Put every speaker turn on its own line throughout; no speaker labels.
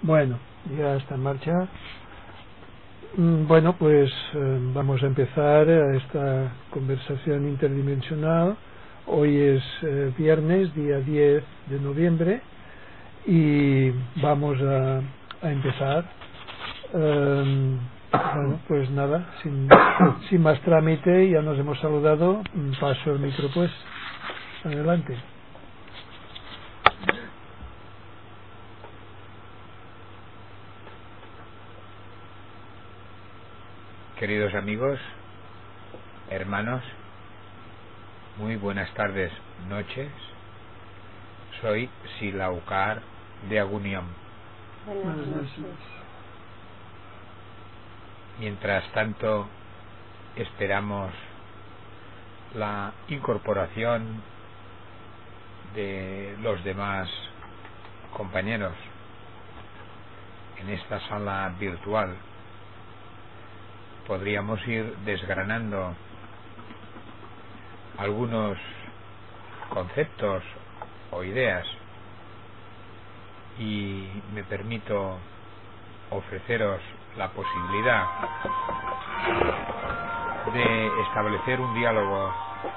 Bueno, ya está en marcha. Bueno, pues vamos a empezar esta conversación interdimensional. Hoy es viernes, día 10 de noviembre, y vamos a empezar. Bueno, pues nada, sin más trámite, ya nos hemos saludado. Paso el micro, pues. Adelante.
Queridos amigos, hermanos, muy buenas tardes, noches. Soy Silaucar de Agunión.
Buenas noches.
Mientras tanto, esperamos la incorporación de los demás compañeros en esta sala virtual. Podríamos ir desgranando algunos conceptos o ideas, y me permito ofreceros la posibilidad de establecer un diálogo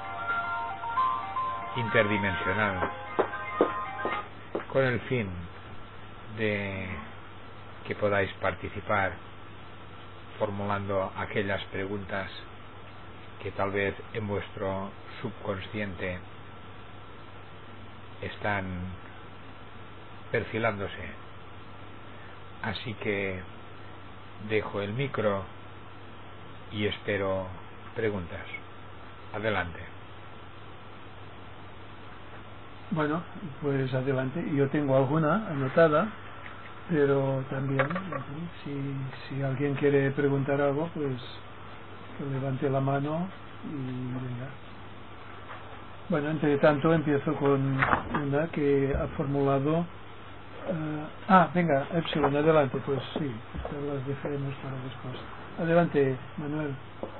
interdimensional con el fin de que podáis participar formulando aquellas preguntas que tal vez en vuestro subconsciente están perfilándose. Así que dejo el micro y espero preguntas. Adelante.
Bueno, pues adelante. Yo tengo alguna anotada, pero también, si alguien quiere preguntar algo, pues que levante la mano y venga. Bueno, entre tanto empiezo con una que ha formulado. Venga, Epsilon, adelante, pues sí, estas las dejaremos para después. Adelante, Manuel.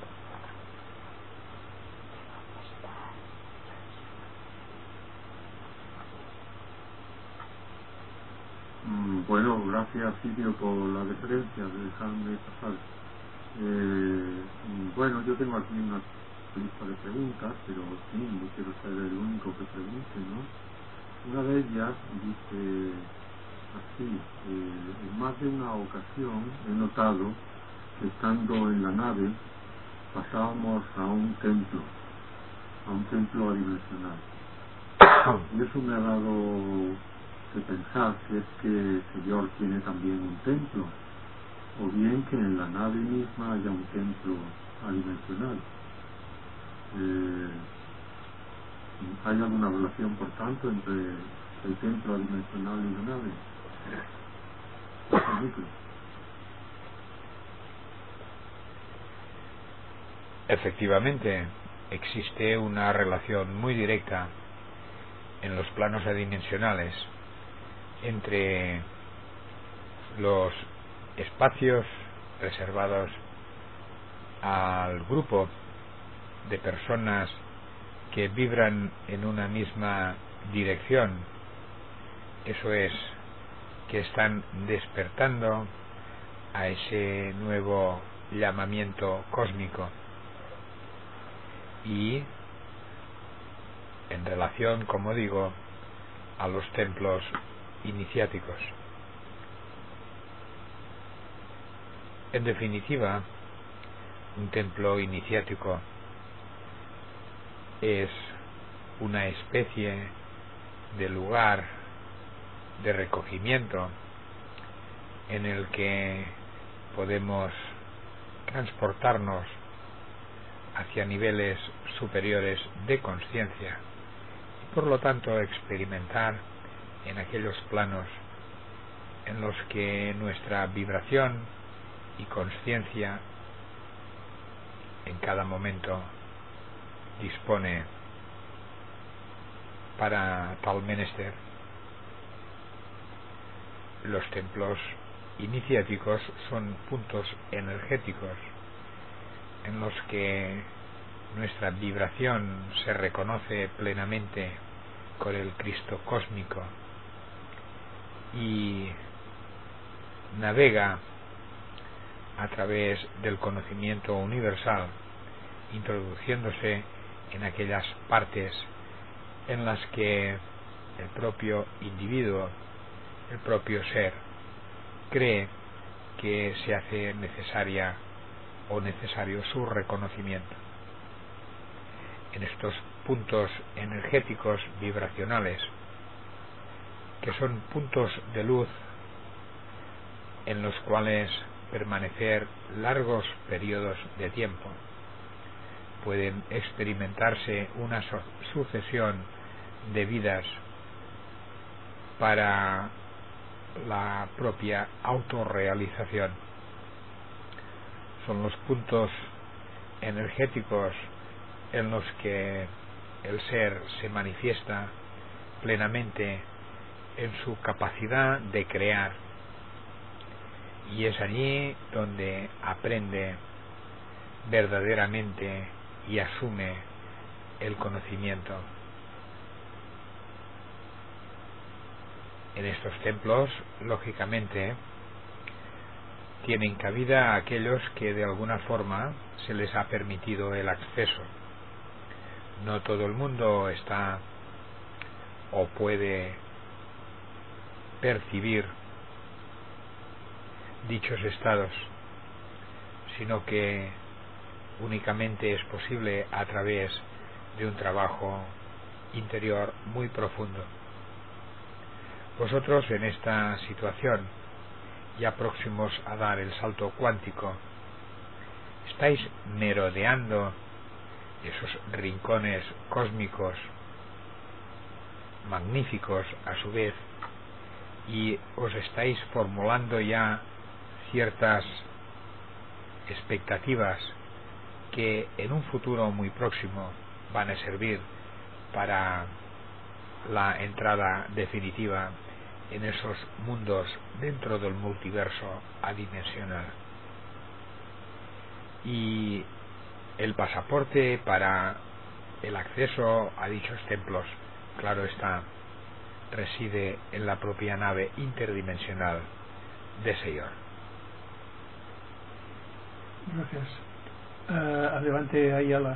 Bueno, gracias Silvio por la deferencia de dejarme pasar. Bueno, yo tengo aquí una lista de preguntas, pero sí, no quiero ser el único que pregunte, ¿no? Una de ellas dice así: en más de una ocasión he notado que estando en la nave pasábamos a un templo adimensional. Y eso me ha dado que pensar si es que el Señor tiene también un templo, o bien que en la nave misma haya un templo adimensional. ¿Hay alguna relación, por tanto, entre el templo adimensional y la nave?
Efectivamente, existe una relación muy directa en los planos adimensionales entre los espacios reservados al grupo de personas que vibran en una misma dirección, eso es, que están despertando a ese nuevo llamamiento cósmico, y en relación, como digo, a los templos iniciáticos. En definitiva, un templo iniciático es una especie de lugar de recogimiento en el que podemos transportarnos hacia niveles superiores de conciencia y por lo tanto experimentar en aquellos planos en los que nuestra vibración y conciencia en cada momento dispone para tal menester. Los templos iniciáticos son puntos energéticos en los que nuestra vibración se reconoce plenamente con el Cristo cósmico, y navega a través del conocimiento universal, introduciéndose en aquellas partes en las que el propio individuo, el propio ser, cree que se hace necesaria o necesario su reconocimiento. En estos puntos energéticos vibracionales, que son puntos de luz en los cuales permanecer largos periodos de tiempo, pueden experimentarse una sucesión de vidas para la propia autorrealización. Son los puntos energéticos en los que el ser se manifiesta plenamente en su capacidad de crear, y es allí donde aprende verdaderamente y asume el conocimiento. En estos templos, lógicamente, tienen cabida aquellos que de alguna forma se les ha permitido el acceso. No todo el mundo está o puede percibir dichos estados, sino que únicamente es posible a través de un trabajo interior muy profundo. Vosotros, en esta situación, ya próximos a dar el salto cuántico, estáis merodeando esos rincones cósmicos magníficos a su vez, y os estáis formulando ya ciertas expectativas que en un futuro muy próximo van a servir para la entrada definitiva en esos mundos dentro del multiverso adimensional. Y el pasaporte para el acceso a dichos templos, claro está, reside en la propia nave interdimensional de Señor.
Gracias. Adelante, Ayala.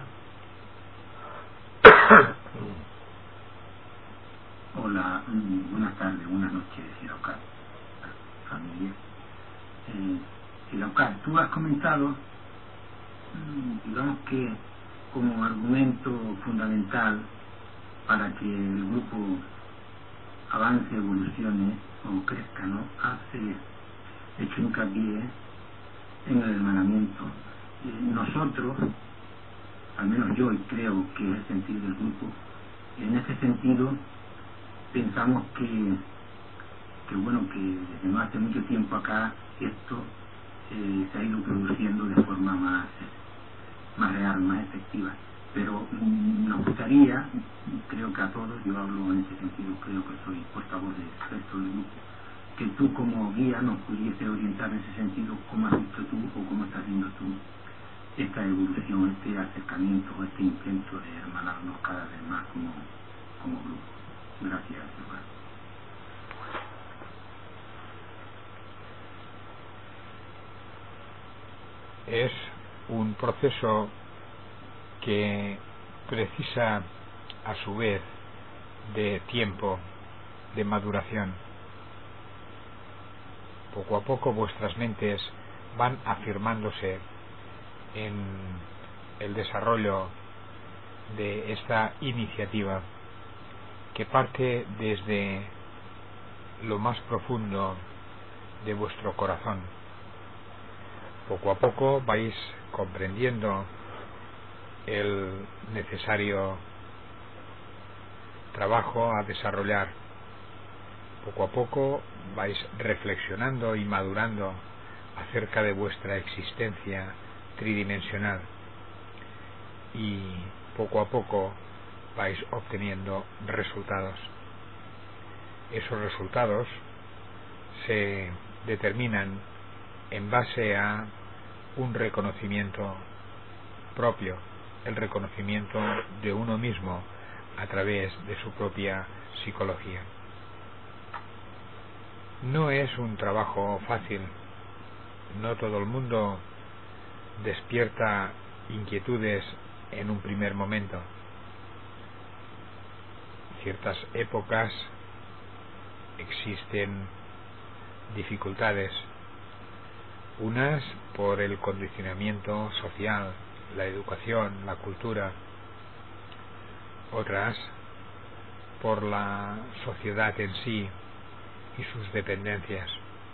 Hola, buenas tardes, buenas noches, Hiroka, familia. Hiroka, tú has comentado, digamos que como argumento fundamental para que el grupo avance, evolucione o crezca, ¿no? Has hecho hincapié en el hermanamiento. Nosotros, al menos yo, y creo que es el sentido del grupo, en ese sentido pensamos que bueno, que desde no hace mucho tiempo acá esto se ha ido produciendo de forma más real, más efectiva, pero nos gustaría, creo que a todos, yo hablo en ese sentido, creo que soy portavoz del resto del grupo, que tú como guía nos pudiese orientar en ese sentido, cómo has visto tú o cómo estás viendo tú esta evolución, este acercamiento, este intento de hermanarnos cada vez más como grupo. Gracias, Iván.
Es un proceso que precisa a su vez de tiempo, de maduración. Poco a poco vuestras mentes van afirmándose en el desarrollo de esta iniciativa que parte desde lo más profundo de vuestro corazón. Poco a poco vais comprendiendo el necesario trabajo a desarrollar. Poco a poco vais reflexionando y madurando acerca de vuestra existencia tridimensional, y poco a poco vais obteniendo resultados. Esos resultados se determinan en base a un reconocimiento propio, el reconocimiento de uno mismo a través de su propia psicología. No es un trabajo fácil. No todo el mundo despierta inquietudes en un primer momento. Ciertas épocas existen dificultades, unas por el condicionamiento social, la educación, la cultura, otras por la sociedad en sí y sus dependencias.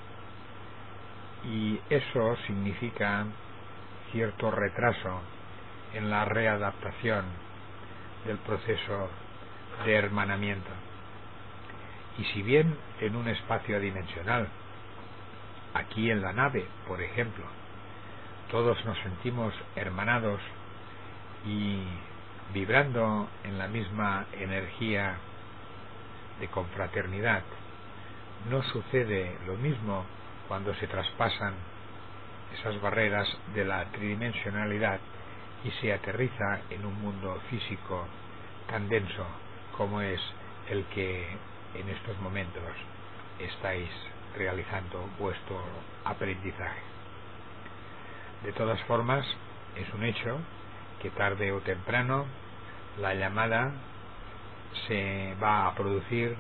Y eso significa cierto retraso en la readaptación del proceso de hermanamiento. Y si bien en un espacio adimensional, aquí en la nave, por ejemplo, todos nos sentimos hermanados y vibrando en la misma energía de confraternidad, no sucede lo mismo cuando se traspasan esas barreras de la tridimensionalidad y se aterriza en un mundo físico tan denso como es el que en estos momentos estáis realizando vuestro aprendizaje. De todas formas, es un hecho que tarde o temprano la llamada se va a producir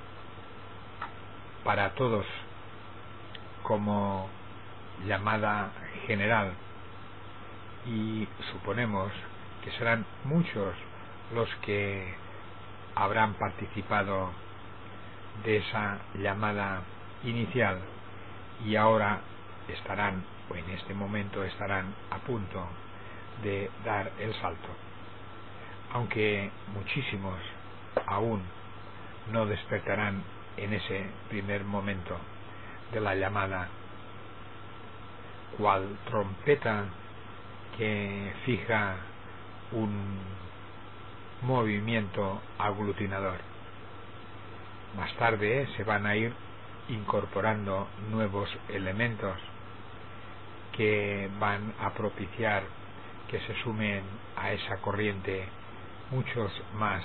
para todos como llamada general, y suponemos que serán muchos los que habrán participado de esa llamada inicial y ahora estarán, o en este momento estarán a punto de dar el salto, aunque muchísimos aún no despertarán en ese primer momento de la llamada, cual trompeta que fija un movimiento aglutinador. Más tarde se van a ir incorporando nuevos elementos que van a propiciar que se sumen a esa corriente muchos más,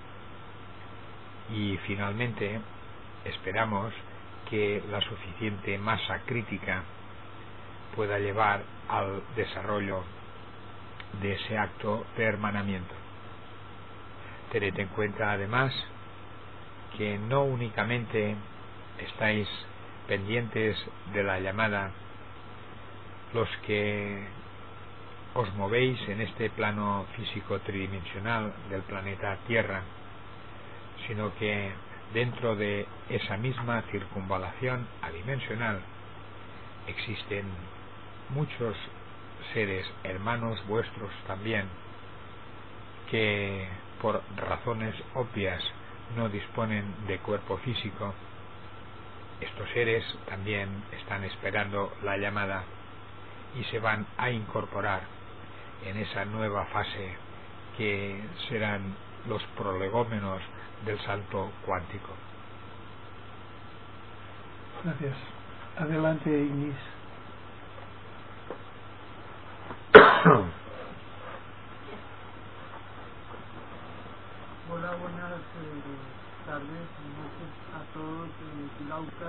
y finalmente esperamos que la suficiente masa crítica pueda llevar al desarrollo de ese acto de hermanamiento. Tened en cuenta además que no únicamente estáis pendientes de la llamada los que os movéis en este plano físico tridimensional del planeta Tierra, sino que dentro de esa misma circunvalación adimensional existen muchos seres hermanos vuestros también, que por razones obvias no disponen de cuerpo físico. Estos seres también están esperando la llamada y se van a incorporar en esa nueva fase que serán los prolegómenos del salto cuántico.
Gracias. Adelante, Ignis.
Hola, buenas tardes, noches a todos, Laucar.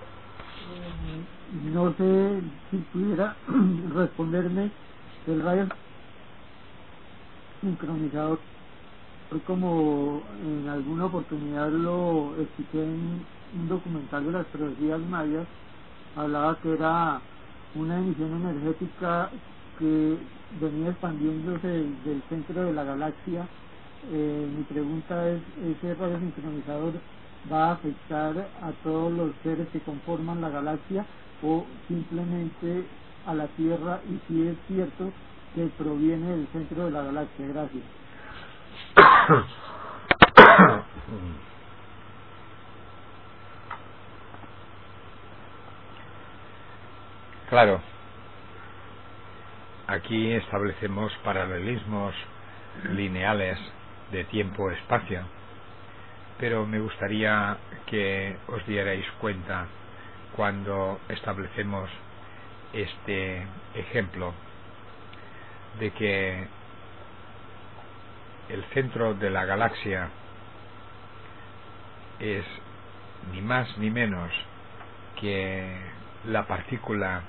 No sé si pudiera responderme el rayo sincronizador, como en alguna oportunidad lo expliqué en un documental de las profecías mayas, hablaba que era una emisión energética que venía expandiéndose del centro de la galaxia. Mi pregunta es, ¿ese radio sincronizador va a afectar a todos los seres que conforman la galaxia o simplemente a la Tierra, y si es cierto que proviene del centro de la galaxia? Gracias.
Claro, aquí establecemos paralelismos lineales de tiempo-espacio, pero me gustaría que os dierais cuenta cuando establecemos este ejemplo de que el centro de la galaxia es ni más ni menos que la partícula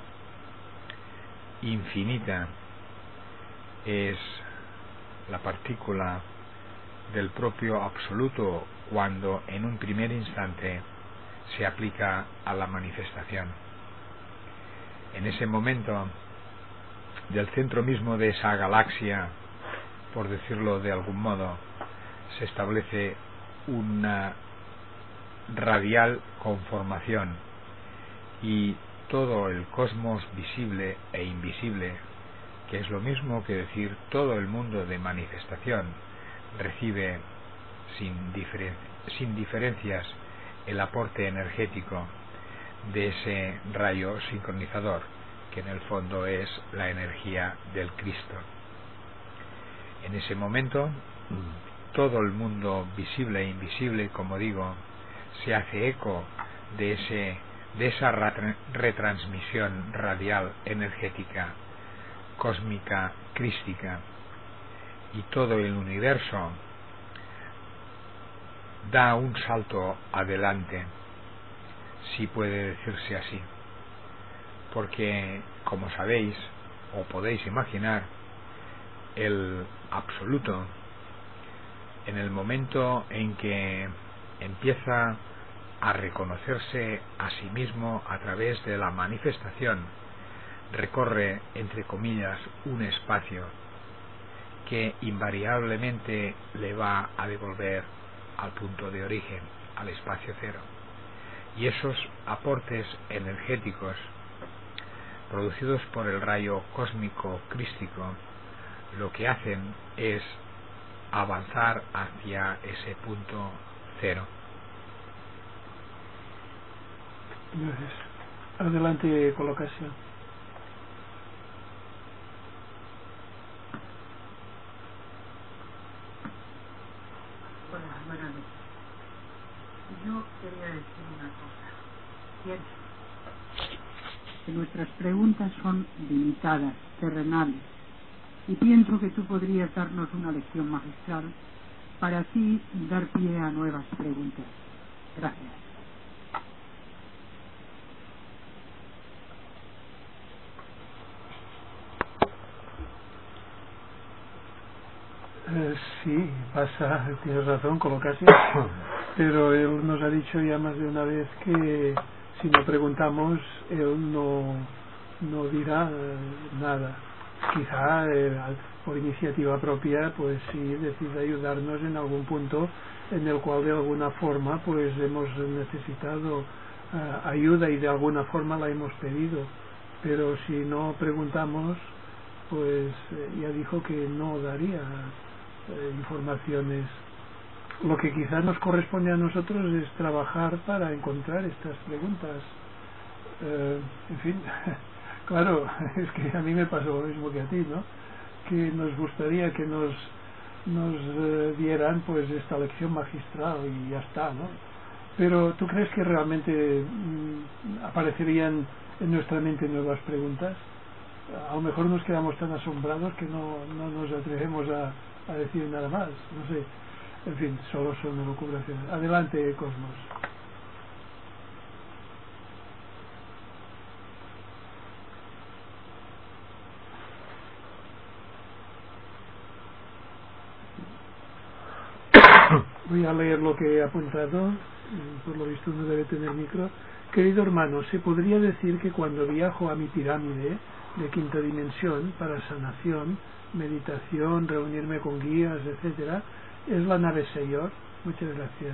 infinita es la partícula del propio absoluto cuando en un primer instante se aplica a la manifestación. En ese momento, del centro mismo de esa galaxia, por decirlo de algún modo, se establece una radial conformación, y todo el cosmos visible e invisible, que es lo mismo que decir todo el mundo de manifestación, recibe sin diferencias el aporte energético de ese rayo sincronizador, que en el fondo es la energía del Cristo. En ese momento, todo el mundo visible e invisible, como digo, se hace eco de esa retransmisión radial energética, cósmica, crística, y todo el universo da un salto adelante, si puede decirse así, porque, como sabéis o podéis imaginar, el absoluto, en el momento en que empieza a reconocerse a sí mismo a través de la manifestación, recorre, entre comillas, un espacio que invariablemente le va a devolver al punto de origen, al espacio cero. Y esos aportes energéticos producidos por el rayo cósmico crístico lo que hacen es avanzar hacia ese punto cero.
Gracias. Adelante, colocación.
Hola, buenas noches. Yo quería decir una cosa. Pienso que nuestras preguntas son limitadas, terrenales, y pienso que tú podrías darnos una lección magistral para así dar pie a nuevas preguntas. Gracias.
Sí, pasa, tienes razón, colocación, pero él nos ha dicho ya más de una vez que si no preguntamos, él no dirá nada. Quizá por iniciativa propia, pues sí, decide ayudarnos en algún punto en el cual de alguna forma pues hemos necesitado ayuda y de alguna forma la hemos pedido, pero si no preguntamos, pues ya dijo que no daría informaciones. Lo que quizás nos corresponde a nosotros es trabajar para encontrar estas preguntas. En fin, claro, es que a mí me pasó lo mismo que a ti, ¿no? Que nos gustaría que nos dieran pues esta lección magistral y ya está, ¿no? Pero ¿tú crees que realmente aparecerían en nuestra mente nuevas preguntas? A lo mejor nos quedamos tan asombrados que no nos atrevemos a decir nada más, no sé. En fin, solo son elucubraciones. Adelante, Cosmos. Voy a leer lo que he apuntado. Por lo visto no debe tener micro. Querido hermano, ¿se podría decir que cuando viajo a mi pirámide de quinta dimensión para sanación, meditación, reunirme con guías, etcétera, es la nave Señor? Muchas gracias.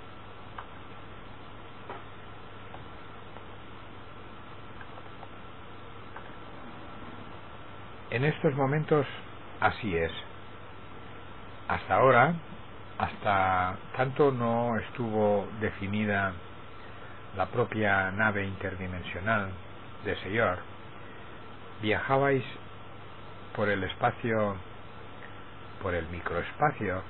En estos momentos así es. Hasta ahora, hasta tanto no estuvo definida la propia nave interdimensional de Señor, viajabais por el espacio, por el microespacio,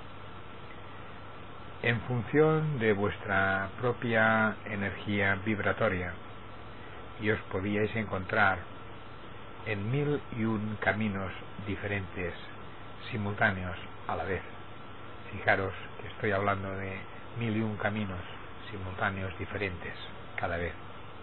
en función de vuestra propia energía vibratoria, y os podíais encontrar en 1001 caminos diferentes, simultáneos a la vez. Fijaros que estoy hablando de 1001 caminos simultáneos diferentes cada vez.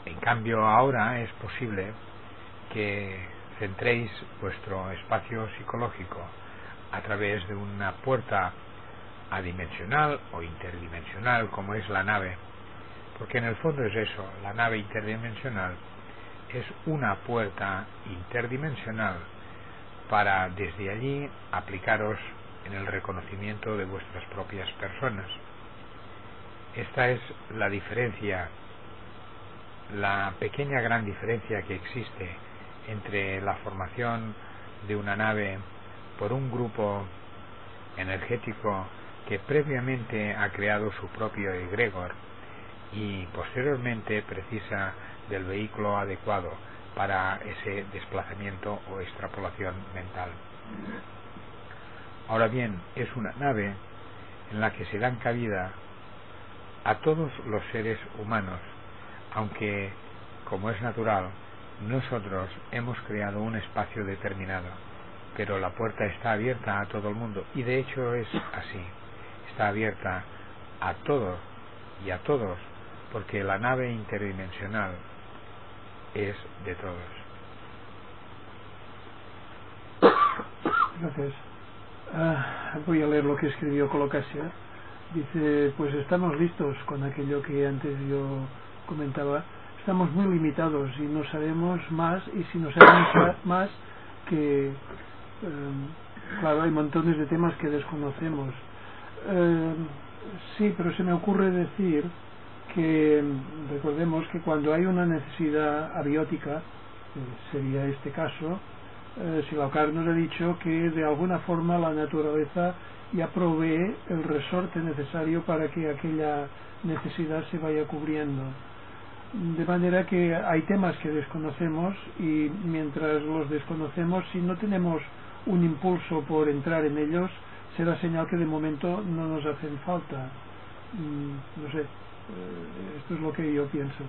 En cambio, ahora es posible que centréis vuestro espacio psicológico a través de una puerta adimensional o interdimensional, como es la nave, porque en el fondo es eso. La nave interdimensional es una puerta interdimensional para desde allí aplicaros en el reconocimiento de vuestras propias personas. Esta es la diferencia, la pequeña gran diferencia que existe entre la formación de una nave por un grupo energético que previamente ha creado su propio egregor y posteriormente precisa del vehículo adecuado para ese desplazamiento o extrapolación mental. Ahora bien, es una nave en la que se dan cabida a todos los seres humanos, aunque, como es natural, nosotros hemos creado un espacio determinado, pero la puerta está abierta a todo el mundo, y de hecho es así, está abierta a todos y a todos, porque la nave interdimensional es de todos.
Gracias. Voy a leer lo que escribió Colocasia. Dice, pues estamos listos con aquello que antes yo comentaba. Estamos muy limitados y no sabemos más, y si no sabemos más que claro, hay montones de temas que desconocemos. Sí, pero se me ocurre decir que recordemos que cuando hay una necesidad abiótica, sería este caso, Silaukar nos ha dicho que de alguna forma la naturaleza ya provee el resorte necesario para que aquella necesidad se vaya cubriendo. De manera que hay temas que desconocemos, y mientras los desconocemos, si no tenemos un impulso por entrar en ellos, será señal que de momento no nos hacen falta. No sé, esto es lo que yo pienso.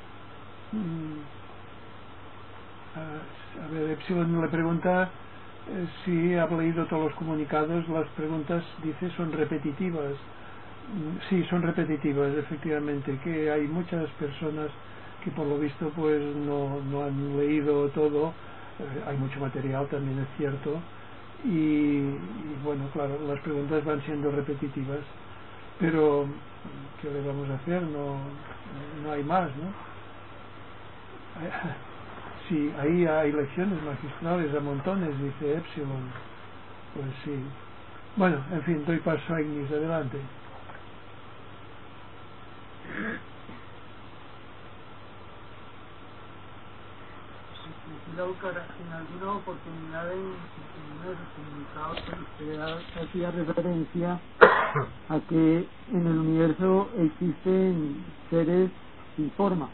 A ver, Epsilon le pregunta si ha leído todos los comunicados. Las preguntas, dice, son repetitivas. Sí, son repetitivas, efectivamente, que hay muchas personas que por lo visto pues no han leído todo. Hay mucho material, también es cierto, y bueno, claro, las preguntas van siendo repetitivas, pero ¿qué le vamos a hacer? No hay más, ¿no? Sí, ahí hay lecciones magistrales a montones, dice Epsilon. Pues sí. Bueno, en fin, doy paso a Ignis, adelante.
En alguna oportunidad en uno de sus comunicados usted hacía referencia a que en el universo existen seres sin forma.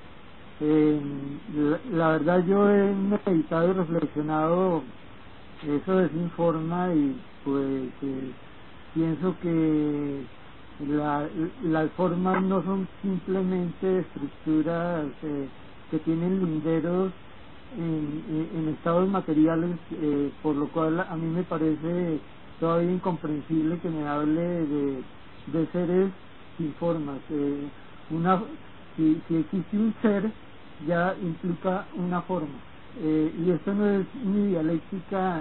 La verdad, yo he meditado y reflexionado eso de sin forma, y pues pienso que las formas no son simplemente estructuras que tienen linderos en estados materiales, por lo cual a mí me parece todavía incomprensible que me hable de seres sin formas. Si existe un ser, ya implica una forma, y esto no es ni dialéctica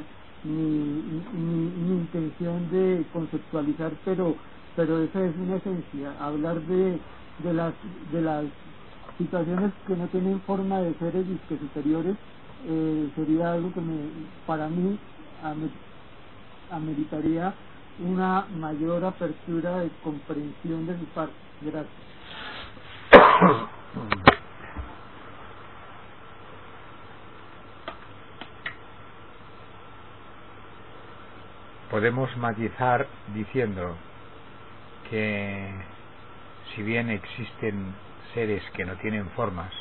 ni intención de conceptualizar, pero esa es una esencia. Hablar de las situaciones que no tienen forma de seres disque superiores sería algo que para mí ameritaría una mayor apertura de comprensión de su parte. Gracias.
Podemos matizar diciendo que si bien existen seres que no tienen formas,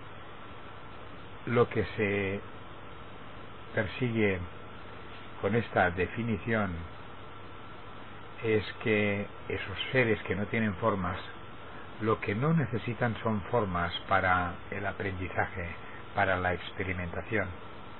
lo que se persigue con esta definición es que esos seres que no tienen formas, lo que no necesitan son formas para el aprendizaje, para la experimentación.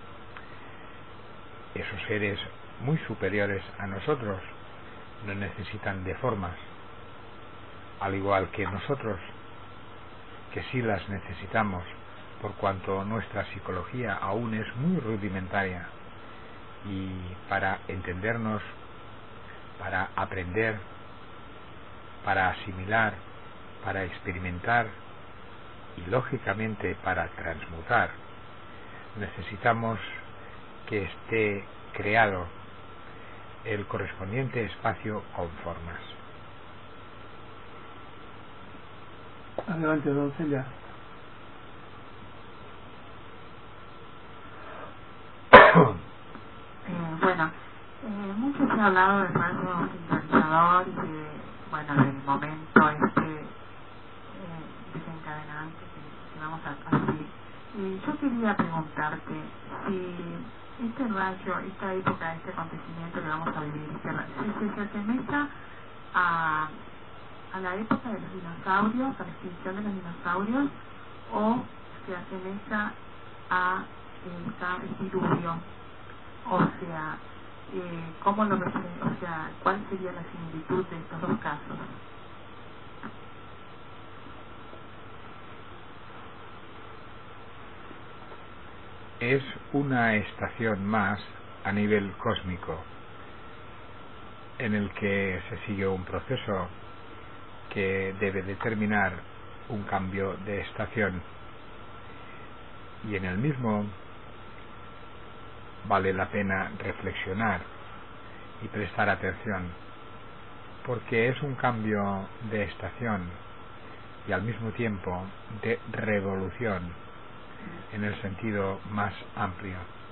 Esos seres muy superiores a nosotros no necesitan de formas, al igual que nosotros. que sí las necesitamos, por cuanto nuestra psicología aún es muy rudimentaria, y para entendernos, para aprender, para asimilar, para experimentar y lógicamente para transmutar, necesitamos que esté creado el correspondiente espacio con formas.
Adelante, doncella.
Bueno, mucho se ha hablado del rayo sincronizador y del momento desencadenante que vamos a vivir. Yo quería preguntarte si este rayo, esta época, este acontecimiento que vamos a vivir, si se asemeja a la época de los dinosaurios, a la extinción de los dinosaurios, o se asemeja a el diluvio. O sea, ¿cómo lo o sea, ¿cuál sería la similitud de estos dos casos?
Es una estación más a nivel cósmico en el que se sigue un proceso que debe determinar un cambio de estación, y en el mismo vale la pena reflexionar y prestar atención, porque es un cambio de estación y al mismo tiempo de revolución en el sentido más amplio.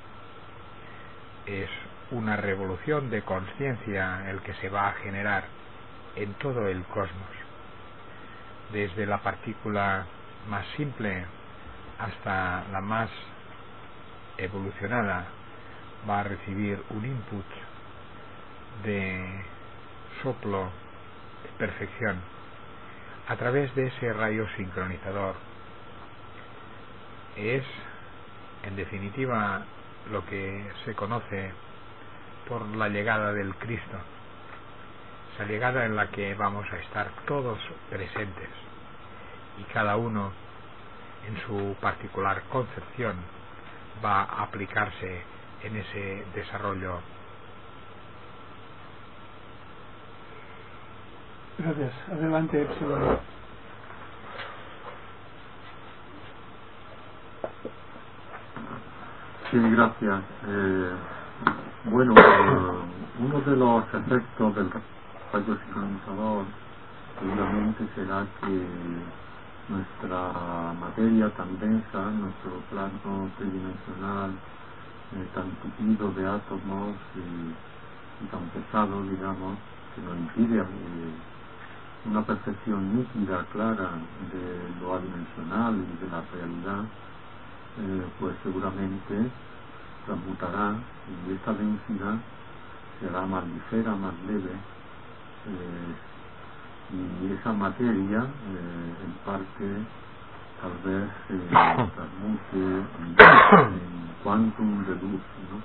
Es una revolución de conciencia el que se va a generar en todo el cosmos, desde la partícula más simple hasta la más evolucionada. Va a recibir un input de soplo de perfección a través de ese rayo sincronizador. Es, en definitiva, lo que se conoce por la llegada del Cristo, esa llegada en la que vamos a estar todos presentes y cada uno en su particular concepción va a aplicarse en ese desarrollo.
Gracias. Adelante, Epsilon.
Sí, gracias. Bueno, uno de los efectos del rayo sincronizador seguramente será que nuestra materia tan densa, nuestro plano tridimensional, tan tupido de átomos y tan pesado, digamos, que nos impide una percepción nítida, clara de lo adimensional y de la realidad, pues seguramente transmutará, y esta densidad será más ligera, más leve, y esa materia en parte tal vez transmute en quantum de luz, ¿no?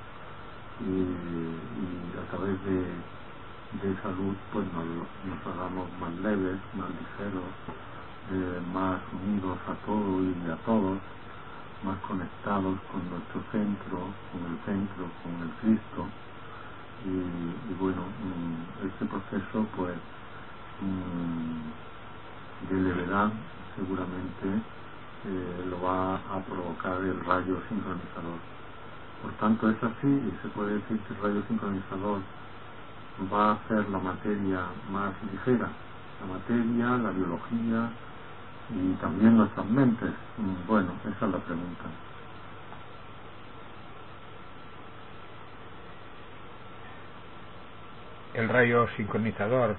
Y a través de esa luz pues nos hagamos más leves, más ligeros, más unidos a todo y a todos, más conectados con nuestro centro, con el Cristo, y bueno, este proceso pues de levedad seguramente lo va a provocar el rayo sincronizador. Por tanto es así, y se puede decir que el rayo sincronizador va a hacer la materia más ligera, la materia, la biología y también nuestras mentes. Bueno, esa es la pregunta.
El rayo sincronizador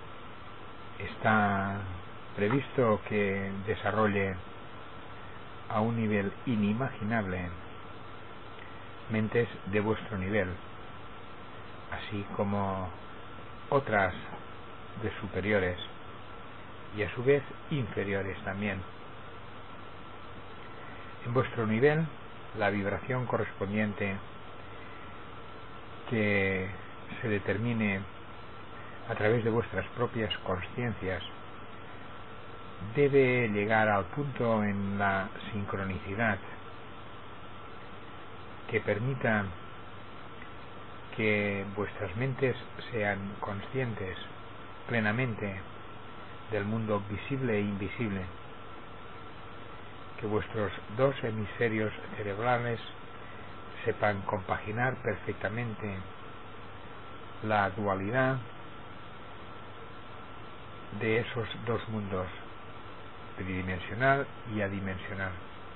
está previsto que desarrolle a un nivel inimaginable mentes de vuestro nivel, así como otras de superiores y a su vez inferiores también. En vuestro nivel, la vibración correspondiente que se determine a través de vuestras propias consciencias debe llegar al punto en la sincronicidad que permita que vuestras mentes sean conscientes plenamente del mundo visible e invisible, que vuestros dos hemisferios cerebrales sepan compaginar perfectamente la dualidad de esos dos mundos, tridimensional y adimensional.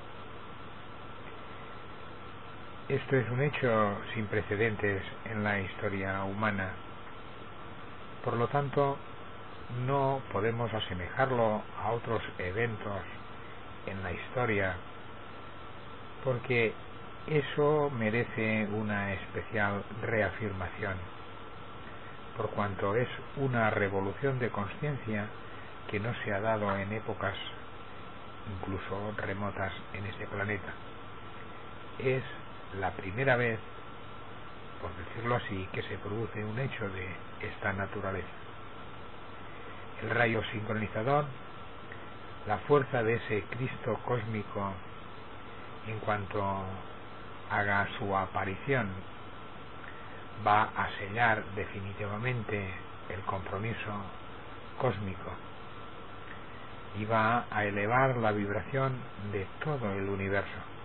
Esto es un hecho sin precedentes en la historia humana. Por lo tanto, no podemos asemejarlo a otros eventos en la historia, porque eso merece una especial reafirmación, por cuanto es una revolución de conciencia que no se ha dado en épocas incluso remotas en este planeta. Es la primera vez, por decirlo así, que se produce un hecho de esta naturaleza. El rayo sincronizador, la fuerza de ese Cristo cósmico, en cuanto haga su aparición, va a sellar definitivamente el compromiso cósmico y va a elevar la vibración de todo el universo.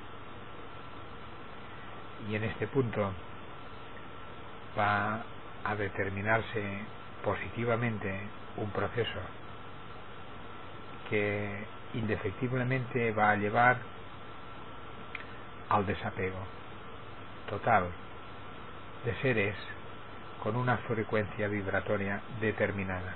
Y en este punto va a determinarse positivamente un proceso que indefectiblemente va a llevar al desapego total de seres con una frecuencia vibratoria determinada.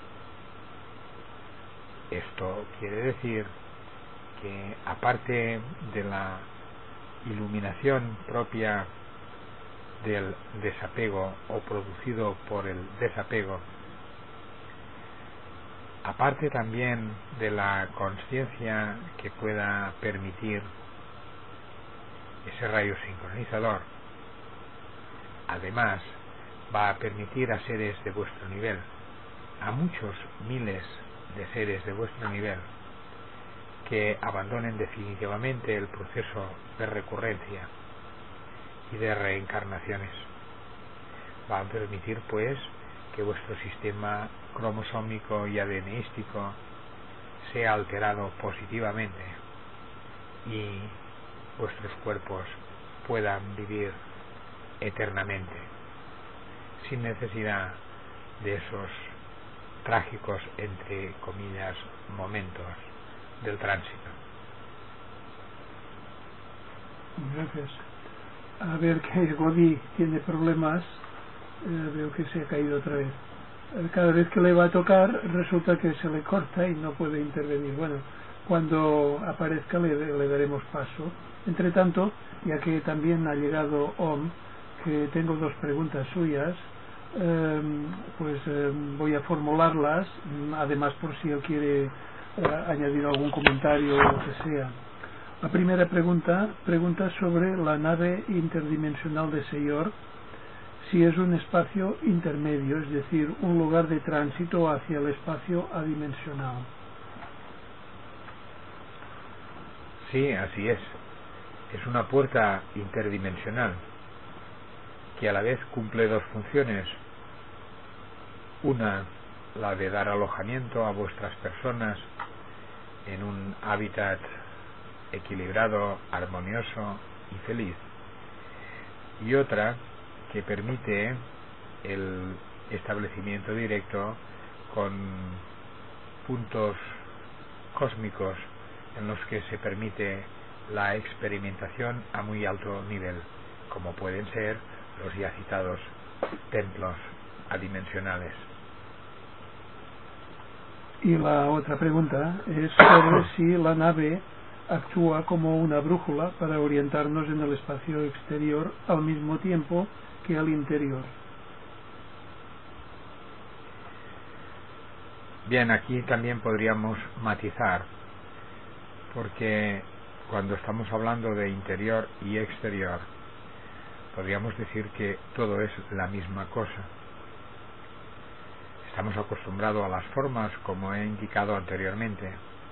Esto quiere decir que, aparte de la iluminación propia del desapego o producido por el desapego, aparte también de la conciencia que pueda permitir ese rayo sincronizador, además va a permitir a seres de vuestro nivel, a muchos miles de seres de vuestro nivel, que abandonen definitivamente el proceso de recurrencia y de reencarnaciones. Va a permitir, pues, que vuestro sistema cromosómico y ADNístico sea alterado positivamente y vuestros cuerpos puedan vivir eternamente, sin necesidad de esos trágicos, entre comillas, momentos del tránsito.
Gracias. A ver, que Godi tiene problemas. Veo que se ha caído otra vez. Cada vez que le va a tocar resulta que se le corta y no puede intervenir. Bueno, cuando aparezca le daremos paso. Entre tanto, ya que también ha llegado Om, que tengo dos preguntas suyas, voy a formularlas, además por si él quiere añadir algún comentario o lo que sea. La primera pregunta sobre la nave interdimensional de Señor, si es un espacio intermedio, es decir, un lugar de tránsito hacia el espacio adimensional.
Sí, así es. Es una puerta interdimensional que a la vez cumple dos funciones. Una, la de dar alojamiento a vuestras personas en un hábitat equilibrado, armonioso y feliz. Y otra, que permite el establecimiento directo con puntos cósmicos en los que se permite la experimentación a muy alto nivel, como pueden ser los ya citados templos adimensionales.
Y la otra pregunta es sobre si la nave actúa como una brújula para orientarnos en el espacio exterior al mismo tiempo que al interior.
Bien, aquí también podríamos matizar, porque cuando estamos hablando de interior y exterior, podríamos decir que todo es la misma cosa. Estamos acostumbrados a las formas, como he indicado anteriormente,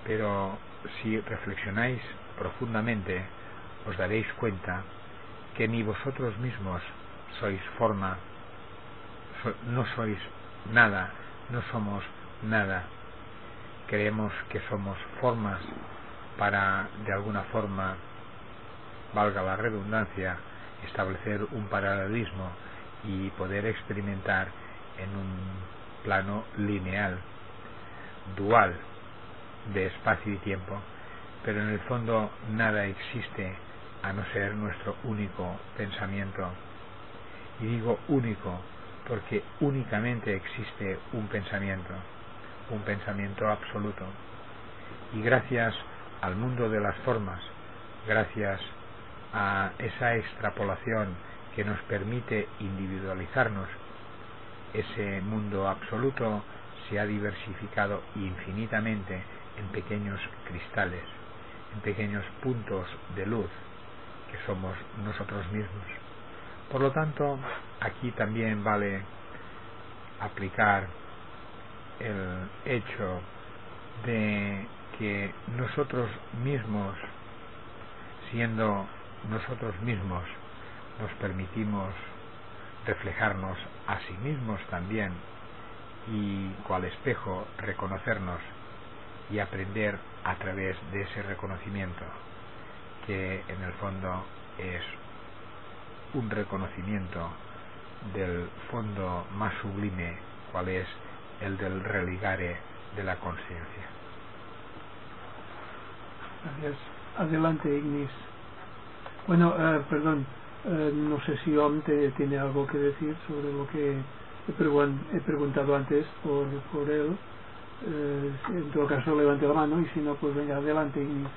pero si reflexionáis profundamente os daréis cuenta que ni vosotros mismos sois forma, no sois nada, no somos nada. Creemos que somos formas para, de alguna forma, valga la redundancia, establecer un paralelismo y poder experimentar en un plano lineal, dual, de espacio y tiempo, pero en el fondo nada existe a no ser nuestro único pensamiento. Y digo único porque únicamente existe un pensamiento absoluto. Y gracias al mundo de las formas, gracias a esa extrapolación que nos permite individualizarnos, ese mundo absoluto se ha diversificado infinitamente en pequeños cristales, en pequeños puntos de luz que somos nosotros mismos. Por lo tanto, aquí también vale aplicar el hecho de que nosotros mismos, siendo nosotros mismos, nos permitimos reflejarnos a sí mismos también y, cual espejo, reconocernos y aprender a través de ese reconocimiento, que en el fondo es un reconocimiento del fondo más sublime, cual es el del religare de la conciencia.
Gracias. Adelante, Ignis. Bueno, perdón, no sé si Om tiene algo que decir sobre lo que he preguntado antes por él. En todo caso, levante la mano, y si no, pues venga, adelante, Ignis.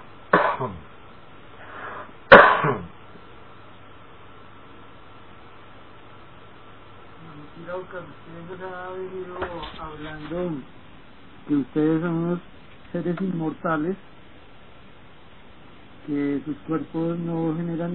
Creo que ustedes nos han venido hablando que ustedes son unos seres inmortales, que sus cuerpos no generan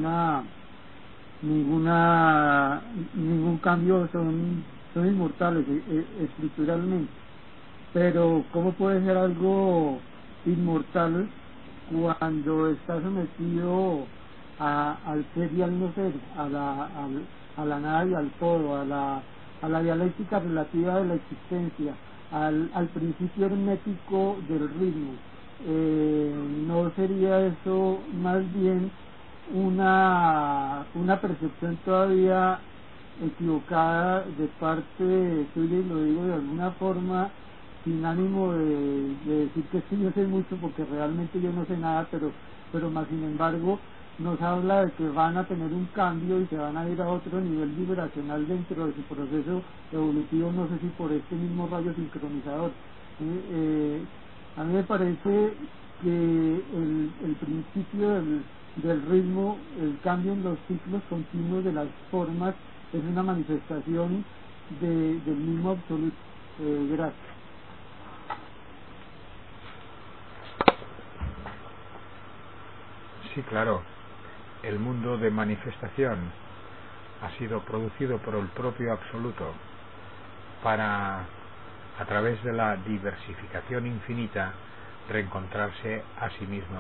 ningún cambio, son inmortales estructuralmente. Pero ¿cómo puede ser algo inmortal cuando está sometido al ser y al no ser, a la nada y al todo, a la dialéctica relativa de la existencia, al principio hermético del ritmo? ¿No sería eso más bien una percepción todavía equivocada de parte suya? Y lo digo de alguna forma sin ánimo de decir que sí, yo sé mucho, porque realmente yo no sé nada, pero más sin embargo nos habla de que van a tener un cambio y se van a ir a otro nivel vibracional dentro de su proceso evolutivo, no sé si por este mismo rayo sincronizador. A mí me parece que el principio del ritmo, el cambio en los ciclos continuos de las formas, es una manifestación del mismo absoluto. Gracias.
Sí, claro. El mundo de manifestación ha sido producido por el propio absoluto para, a través de la diversificación infinita, reencontrarse a sí mismo.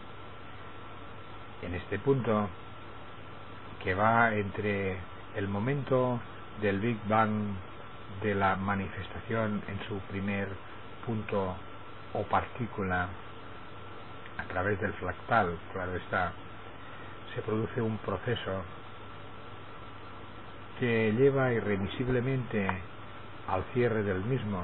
En este punto, que va entre el momento del Big Bang de la manifestación en su primer punto o partícula, a través del fractal, claro está, se produce un proceso que lleva irremisiblemente al cierre del mismo,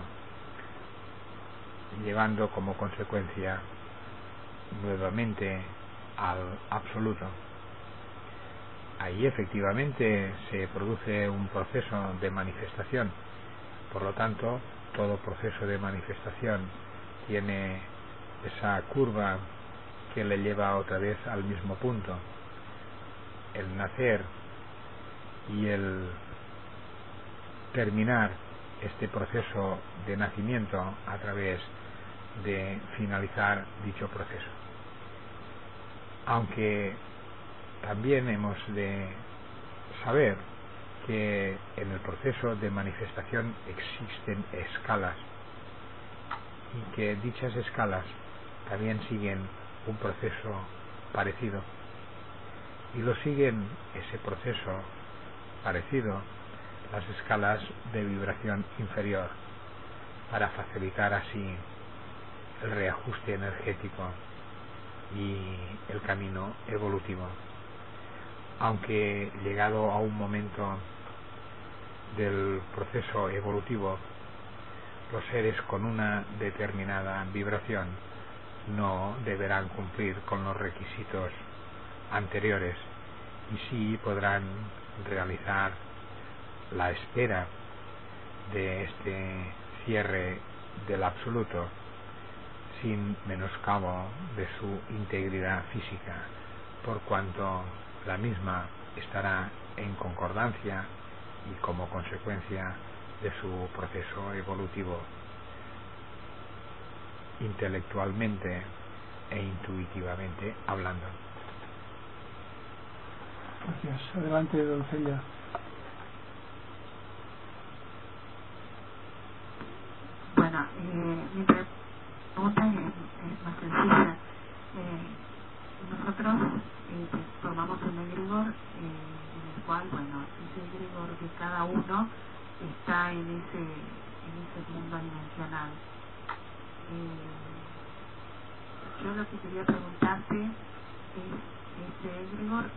llevando como consecuencia nuevamente al absoluto. Ahí efectivamente se produce un proceso de manifestación. Por lo tanto, todo proceso de manifestación tiene esa curva que le lleva otra vez al mismo punto. El nacer y el terminar este proceso de nacimiento a través de finalizar dicho proceso. Aunque también hemos de saber que en el proceso de manifestación existen escalas y que dichas escalas también siguen un proceso parecido, y lo siguen ese proceso parecido las escalas de vibración inferior, para facilitar así el reajuste energético y el camino evolutivo. Aunque llegado a un momento del proceso evolutivo, los seres con una determinada vibración no deberán cumplir con los requisitos anteriores, y sí podrán realizar la espera de este cierre del absoluto sin menoscabo de su integridad física, por cuanto la misma estará en concordancia y como consecuencia de su proceso evolutivo, intelectualmente e intuitivamente hablando.
Gracias. Adelante, doncella.
Bueno, mi pregunta es más sencilla. Nosotros formamos un egregor en el cual, bueno, ese egregor de cada uno está en ese mundo dimensional. Yo lo que quería preguntarte es, ¿ese egregor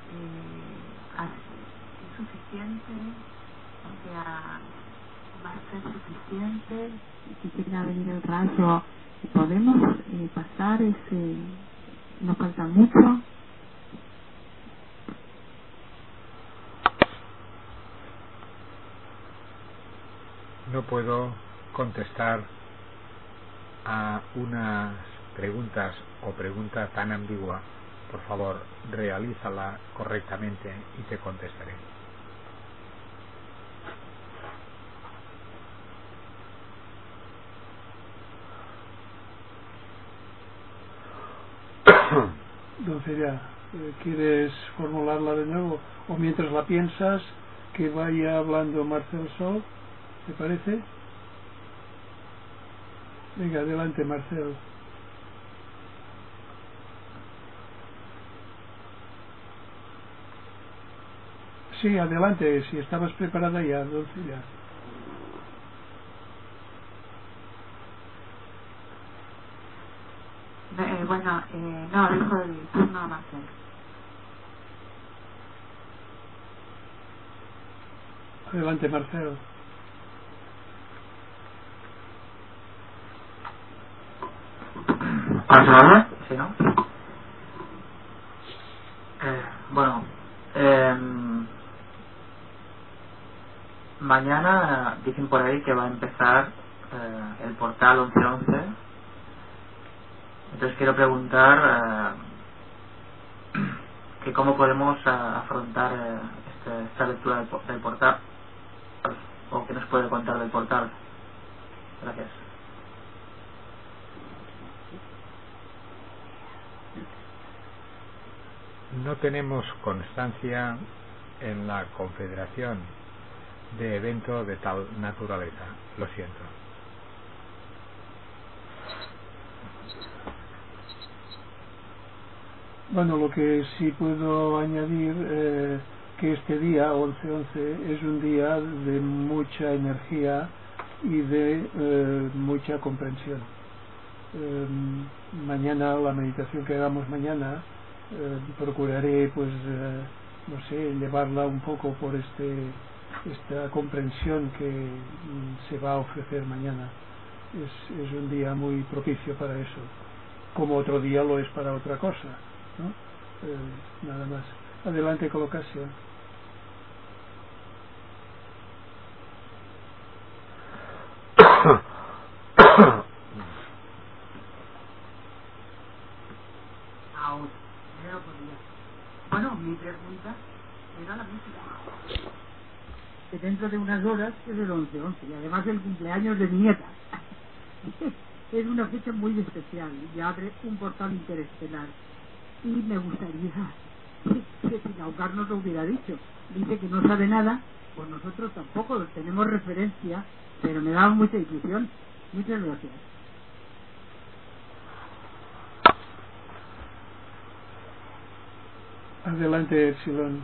es suficiente? O sea, ¿va a ser suficiente? Si quiera venir el rayo, ¿podemos pasar ese? ¿Nos falta mucho?
No puedo contestar a unas preguntas o pregunta tan ambigua. Por favor, realízala correctamente y te contestaré.
Doncella, ¿quieres formularla de nuevo? O mientras la piensas, que vaya hablando Marcel Sol, ¿te parece? Venga, adelante, Marcel. Sí, adelante, si estabas preparada ya, doncella.
Bueno, no, dejo el turno a Marcel.
Adelante, Marcel.
¿Ahora sí, no? Bueno, mañana dicen por ahí que va a empezar el portal 1111. Entonces quiero preguntar que cómo podemos afrontar esta lectura del portal, o qué nos puede contar del portal. Gracias.
No tenemos constancia en la Confederación de eventos de tal naturaleza. Lo siento.
Bueno, lo que sí puedo añadir, que este día, 11-11, es un día de mucha energía y de mucha comprensión. Mañana, la meditación que hagamos mañana, procuraré, pues, no sé, llevarla un poco por esta comprensión que se va a ofrecer mañana. Es un día muy propicio para eso, como otro día lo es para otra cosa, ¿no? Nada más. Adelante, colocación.
Bueno, mi pregunta era la misma.
Que dentro de unas horas es el 11-11 y además el cumpleaños de mi nieta. Es una fecha muy especial y abre un portal interestelar. Y me gustaría que Pinaucar nos lo hubiera dicho. Dice que no sabe nada, pues nosotros tampoco tenemos referencia, pero me da mucha intuición. Muchas gracias.
Adelante, Epsilon.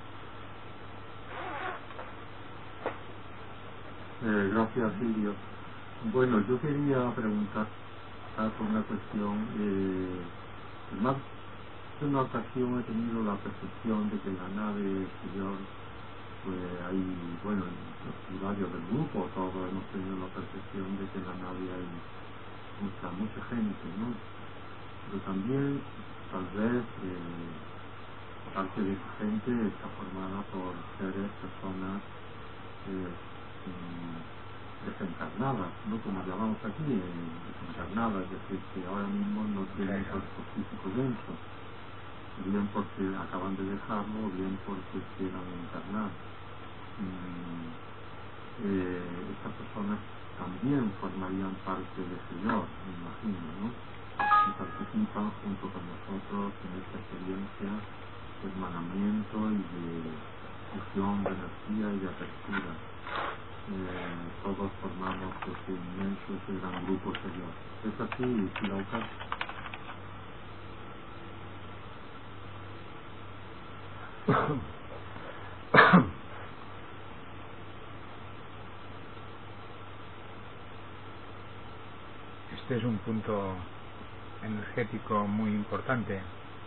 Gracias, Silvio. Bueno, yo quería preguntar por una cuestión. Más de una ocasión he tenido la percepción de que en la nave exterior, pues hay, bueno, en varios del grupo, todos hemos tenido la percepción de que en la nave hay mucha gente, ¿no? Pero también, tal vez, parte de esa gente está formada por seres, personas desencarnadas, ¿no? Como llamamos aquí, desencarnadas, es decir, que ahora mismo no tienen cuerpo físico denso, bien porque acaban de dejarlo, o bien porque quieran encarnar. Estas personas también formarían parte del Señor, me imagino, ¿no? Y participan junto con nosotros en esta experiencia de hermanamiento y de fusión de energía y de apertura. Todos formamos ese inmenso, ese gran grupo exterior. ¿Es así, Silauca?
Este es un punto energético muy importante.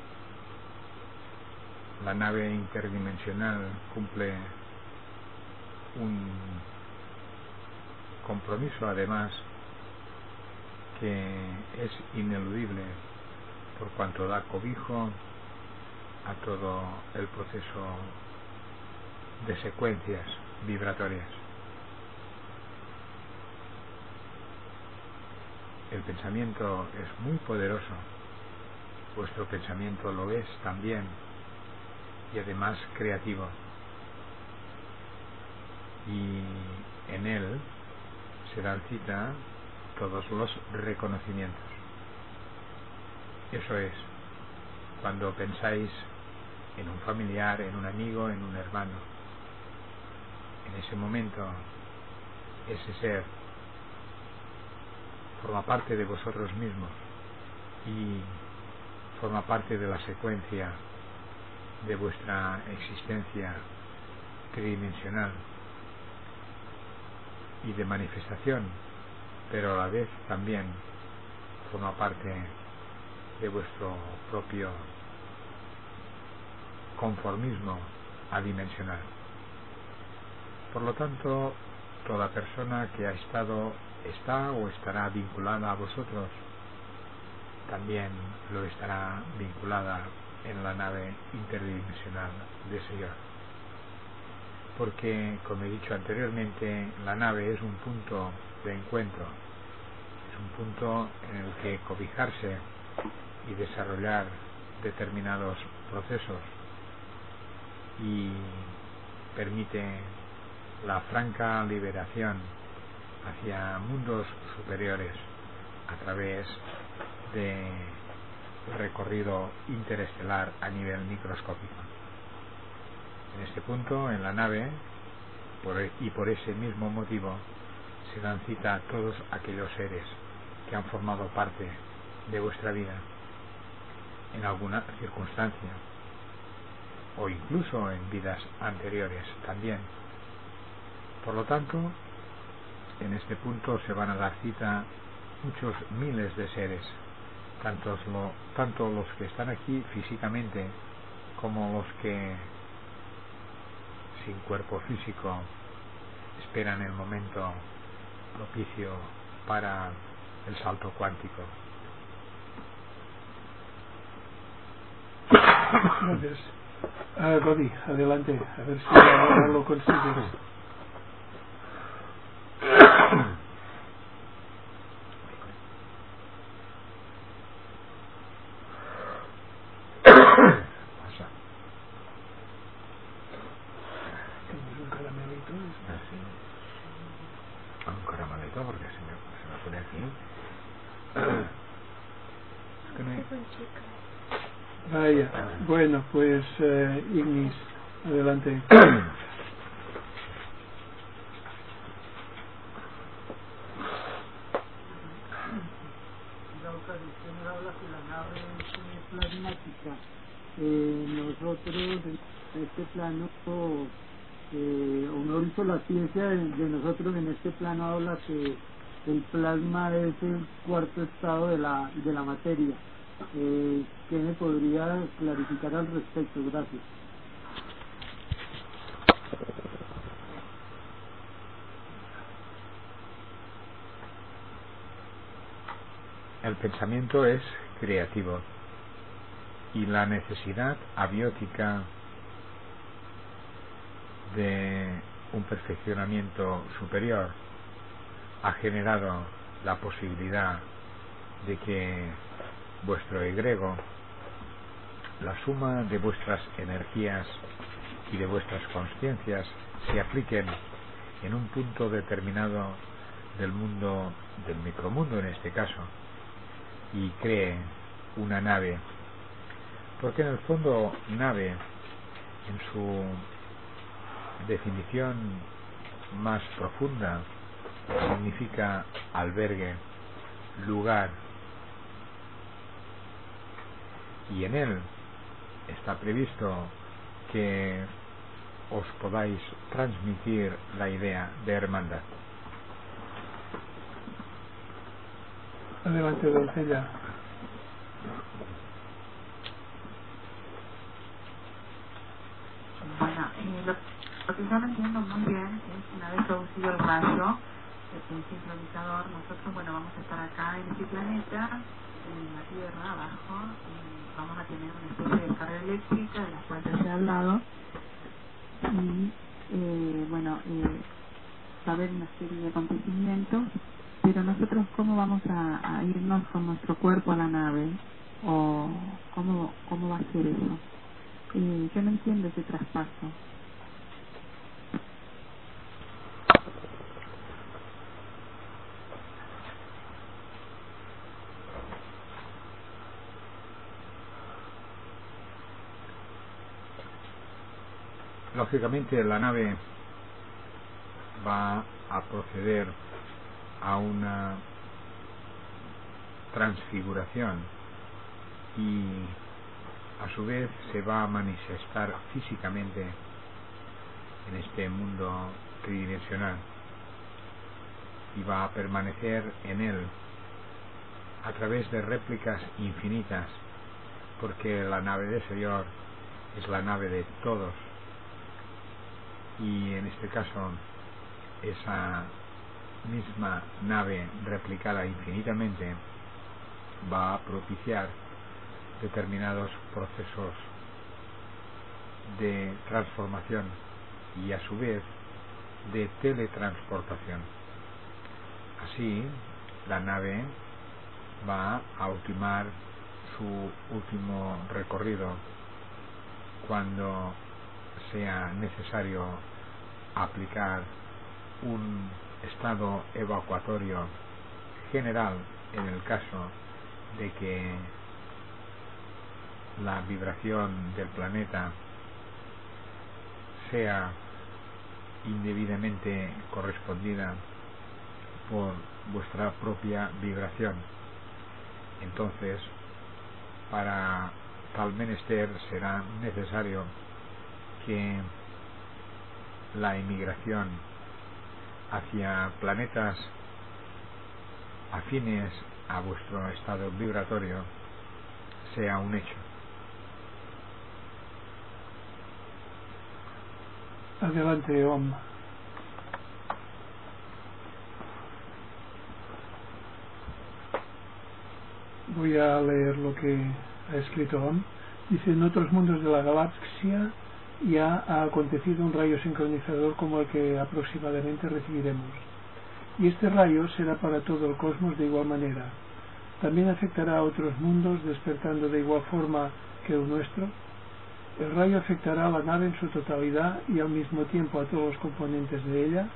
La nave interdimensional cumple un compromiso, además, que es ineludible por cuanto da cobijo a todo el proceso de secuencias vibratorias. El pensamiento es muy poderoso, vuestro pensamiento lo es también, y además creativo, y en él se dan cita todos los reconocimientos. Eso es, cuando pensáis en un familiar, en un amigo, en un hermano, en ese momento ese ser forma parte de vosotros mismos y forma parte de la secuencia de vuestra existencia tridimensional y de manifestación, pero a la vez también forma parte de vuestro propio conformismo adimensional. Por lo tanto, toda persona que ha estado, está o estará vinculada a vosotros, también lo estará vinculada en la nave interdimensional de Señor. Porque, como he dicho anteriormente, la nave es un punto de encuentro, es un punto en el que cobijarse y desarrollar determinados procesos, y permite la franca liberación hacia mundos superiores a través de recorrido interestelar a nivel microscópico. En este punto, en la nave, y por ese mismo motivo, se dan cita a todos aquellos seres que han formado parte de vuestra vida en alguna circunstancia, o incluso en vidas anteriores también. Por lo tanto, en este punto se van a dar cita muchos miles de seres, tanto los que están aquí físicamente como los que sin cuerpo físico esperan el momento propicio para el salto cuántico.
Gracias. Rodi, adelante, a ver si ahora lo consigues. Un caramelito.
Un caramelito, porque se me pone aquí. Es que no hay...
Vaya, bueno, pues Ignis, adelante.
La ocasión habla que la nave es plasmática nosotros en este plano, o mejor dicho, la ciencia de nosotros en este plano habla que el plasma es el cuarto estado de la materia. ¿Qué me podría clarificar al respecto? Gracias.
El pensamiento es creativo y la necesidad abiótica de un perfeccionamiento superior ha generado la posibilidad de que vuestro egrego, la suma de vuestras energías y de vuestras conciencias, se apliquen en un punto determinado del mundo, del micromundo en este caso, y cree una nave, porque en el fondo nave, en su definición más profunda, significa albergue, lugar, y en él está previsto que os podáis transmitir la idea de hermandad.
Adelante, doncella.
Bueno, lo que yo no entiendo muy bien es, una vez producido el rayo, el sincronizador, nosotros, bueno, vamos a estar acá en este planeta, en la Tierra, abajo, y vamos a tener una especie de carga eléctrica de la cual ya se ha hablado, y, bueno, va a haber una serie de acontecimientos, pero nosotros, ¿cómo vamos a irnos con nuestro cuerpo a la nave? ¿O cómo va a ser eso? Yo no entiendo ese traspaso.
Lógicamente la nave va a proceder a una transfiguración y a su vez se va a manifestar físicamente en este mundo tridimensional y va a permanecer en él a través de réplicas infinitas, porque la nave de Señor es la nave de todos, y en este caso esa misma nave replicada infinitamente va a propiciar determinados procesos de transformación y a su vez de teletransportación. Así, la nave va a ultimar su último recorrido cuando sea necesario aplicar un estado evacuatorio general en el caso de que la vibración del planeta sea indebidamente correspondida por vuestra propia vibración. Entonces, para tal menester será necesario que la emigración hacia planetas afines a vuestro estado vibratorio sea un hecho.
Adelante, Om. Voy a leer lo que ha escrito Om. Dice: en otros mundos de la galaxia ya ha acontecido un rayo sincronizador como el que aproximadamente recibiremos, y este rayo será para todo el cosmos de igual manera. También afectará a otros mundos, despertando de igual forma que el nuestro. El rayo afectará a la nave en su totalidad y al mismo tiempo a todos los componentes de ella.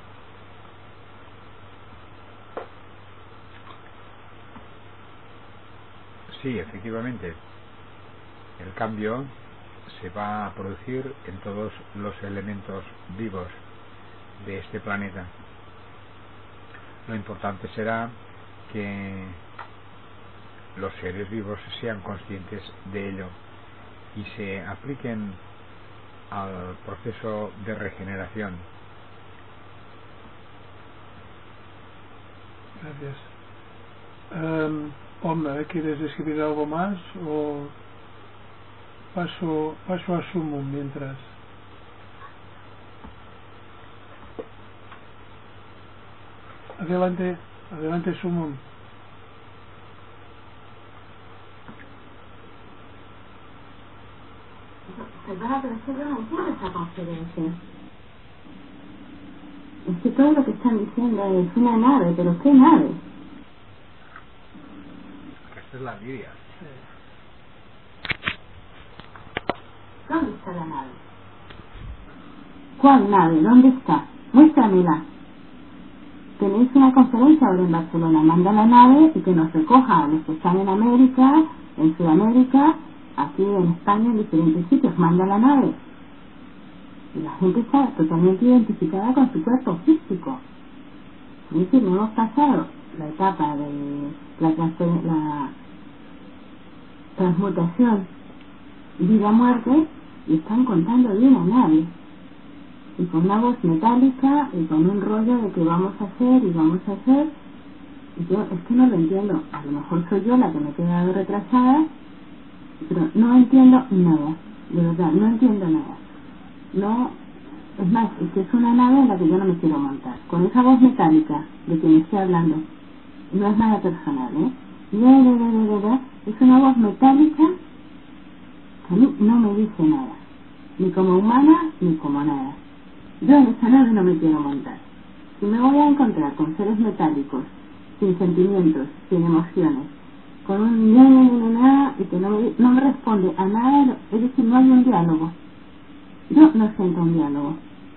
Sí, efectivamente. El cambio se va a producir en todos los elementos vivos de este planeta. Lo importante será que los seres vivos sean conscientes de ello y se apliquen al proceso de regeneración.
Gracias. Omna, ¿quieres escribir algo más o paso a Sumum mientras? Adelante Sumum.
Perdona, pero es que yo no entiendo esa conferencia. Es que todo lo que están diciendo es una nave, pero ¿qué nave?
Esta es la Lidia.
¿Dónde está la nave? ¿Cuál nave? ¿Dónde está? Muéstramela. Tenéis una conferencia ahora en Barcelona. Manda la nave y que nos recoja a los que están en América, en Sudamérica, aquí en España, en diferentes sitios. Manda la nave. Y la gente está totalmente identificada con su cuerpo físico. Es decir, no hemos pasado la etapa de la transmutación vida-muerte y están contando de una nave. Y con una voz metálica y con un rollo de que vamos a hacer y vamos a hacer. Y yo es que no lo entiendo. A lo mejor soy yo la que me he quedado retrasada, pero no entiendo nada. De verdad, no entiendo nada. No, es más, es que es una nave en la que yo no me quiero montar. Con esa voz metálica de quien estoy hablando, no es nada personal, es una voz metálica que a mí no me dice nada, ni como humana, ni como nada. Yo en esa nave no me quiero montar. Si me voy a encontrar con seres metálicos, sin sentimientos, sin emociones, con un y que no me responde a nada, es decir, no hay un diálogo. Yo no siento un diálogo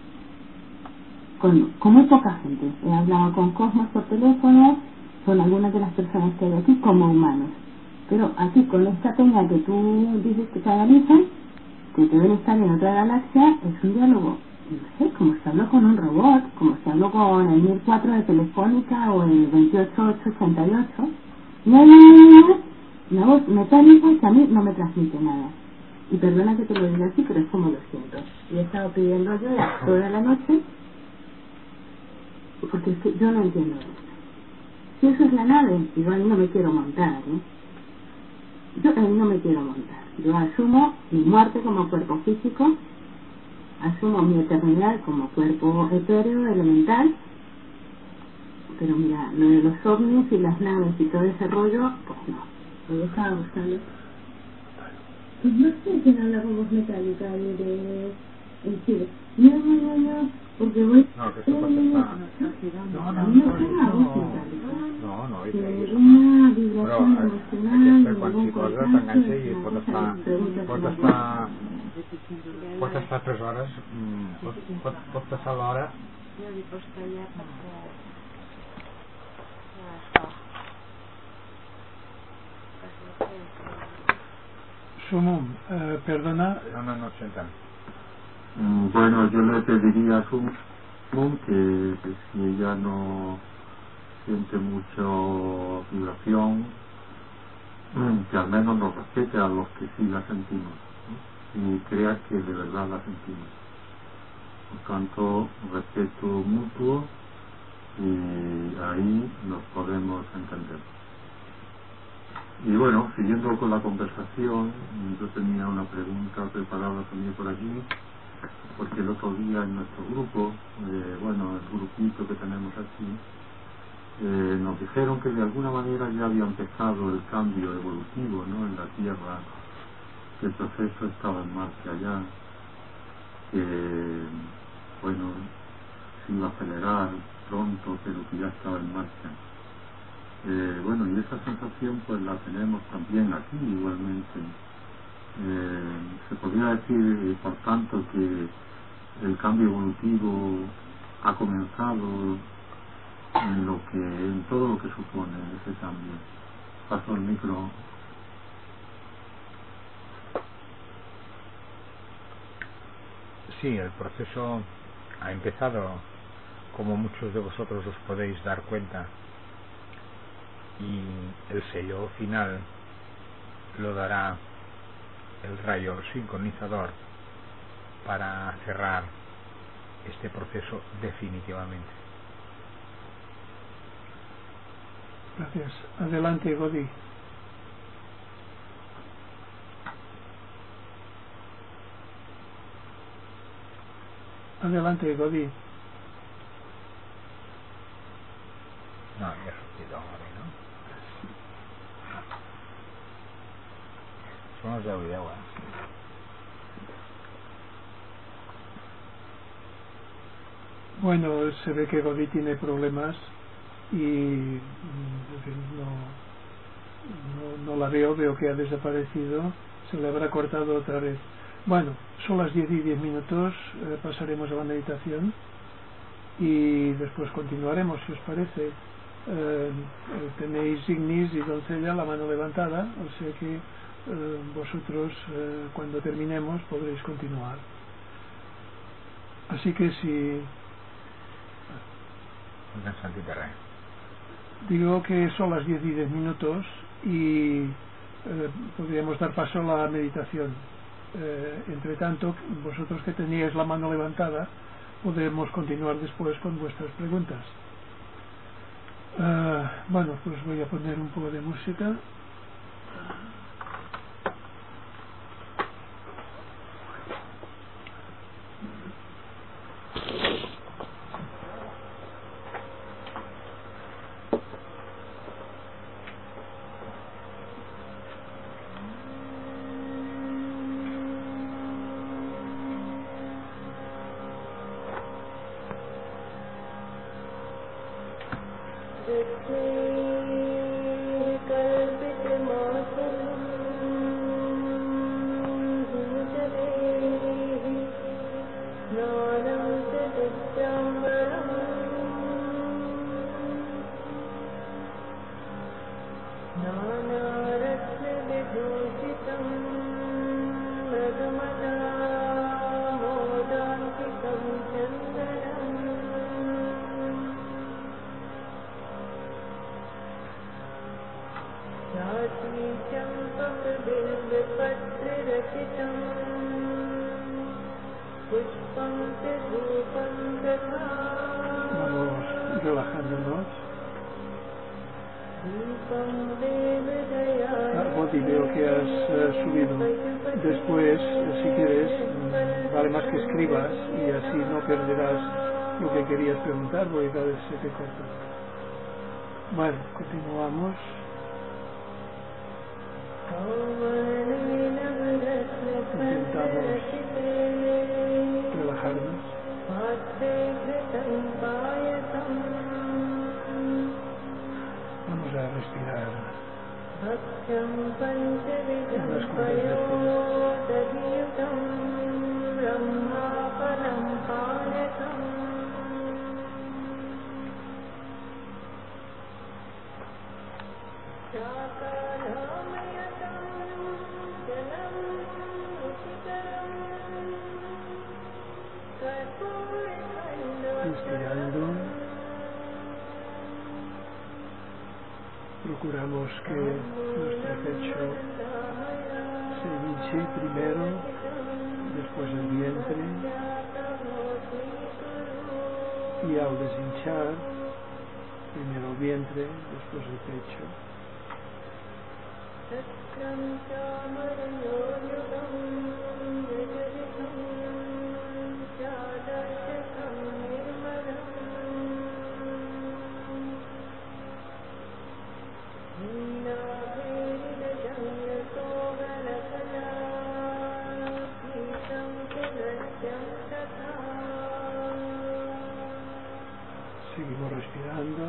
con muy poca gente. He hablado con Cosmos por teléfono, con algunas de las personas que hay aquí como humanos, pero aquí con esta peña que tú dices que se analizan, que deben estar en otra galaxia, es un diálogo, no sé, como se habló con un robot, como se habló con el 1004 de Telefónica o el 28888, una voz metálica que a mí no me transmite nada. Y perdona que te lo diga así, pero es como lo siento. Y he estado pidiendo ayuda toda la noche, porque es que yo no entiendo esto. Si eso es la nave, igual no me quiero montar, Yo ahí no me quiero montar. Yo asumo mi muerte como cuerpo físico, asumo mi eternidad como cuerpo etéreo, elemental, pero mira, lo de los ovnis y las naves y todo ese rollo, pues no. Lo estaba buscando. Pues no sé quién habla con voz metálica en Chile. No, porque voy...
No, que eso pasa No, és
és una vibració emocional...
Però quan s'hi posa t'enganxa i pot estar 3 hores, pot passar l'hora.
Sumum, perdona.
No sientan.
Bueno, yo le pediría a Sumum que si ella no siente mucha vibración, que al menos nos respete a los que sí la sentimos, y crea que de verdad la sentimos. Por tanto, respeto mutuo y ahí nos podemos entender. Y bueno, siguiendo con la conversación, yo tenía una pregunta preparada también por allí, porque el otro día en nuestro grupo, el grupito que tenemos aquí, nos dijeron que de alguna manera ya había empezado el cambio evolutivo, ¿no?, en la Tierra, que el proceso estaba en marcha ya, que se iba a acelerar pronto, pero que ya estaba en marcha. Y esa sensación pues la tenemos también aquí igualmente. Se podría decir, por tanto, que el cambio evolutivo ha comenzado en todo lo que supone ese cambio. Paso el micro.
Sí, el proceso ha empezado, como muchos de vosotros os podéis dar cuenta, y el sello final lo dará el rayo sincronizador para cerrar este proceso definitivamente.
Gracias. Adelante, Godi. Adelante, Godi.
No, ya he sortido ahora, ¿no? Son los de video,
Bueno, se ve que Godi tiene problemas y en fin, no la veo que ha desaparecido, se le habrá cortado otra vez. Bueno, son las 10:10, pasaremos a la meditación y después continuaremos, si os parece. Tenéis Ignis y Doncella la mano levantada, o sea que vosotros cuando terminemos podréis continuar. Así que si digo que son las 10:10 y podríamos dar paso a la meditación. Entre tanto, vosotros que teníais la mano levantada podemos continuar después con vuestras preguntas. Bueno, pues voy a poner un poco de música. Vamos relajándonos. Godi, veo que has subido. Después, si quieres, vale más que escribas y así no perderás lo que querías preguntar, porque cada vez se te corta. Bueno, continuamos. Intentamos relajarnos. Vamos a respirar unas cuantas Inspirando, procuramos que nuestro pecho se hinche primero, después el vientre, y al deshinchar, primero el vientre, después el pecho. Seguimos respirando.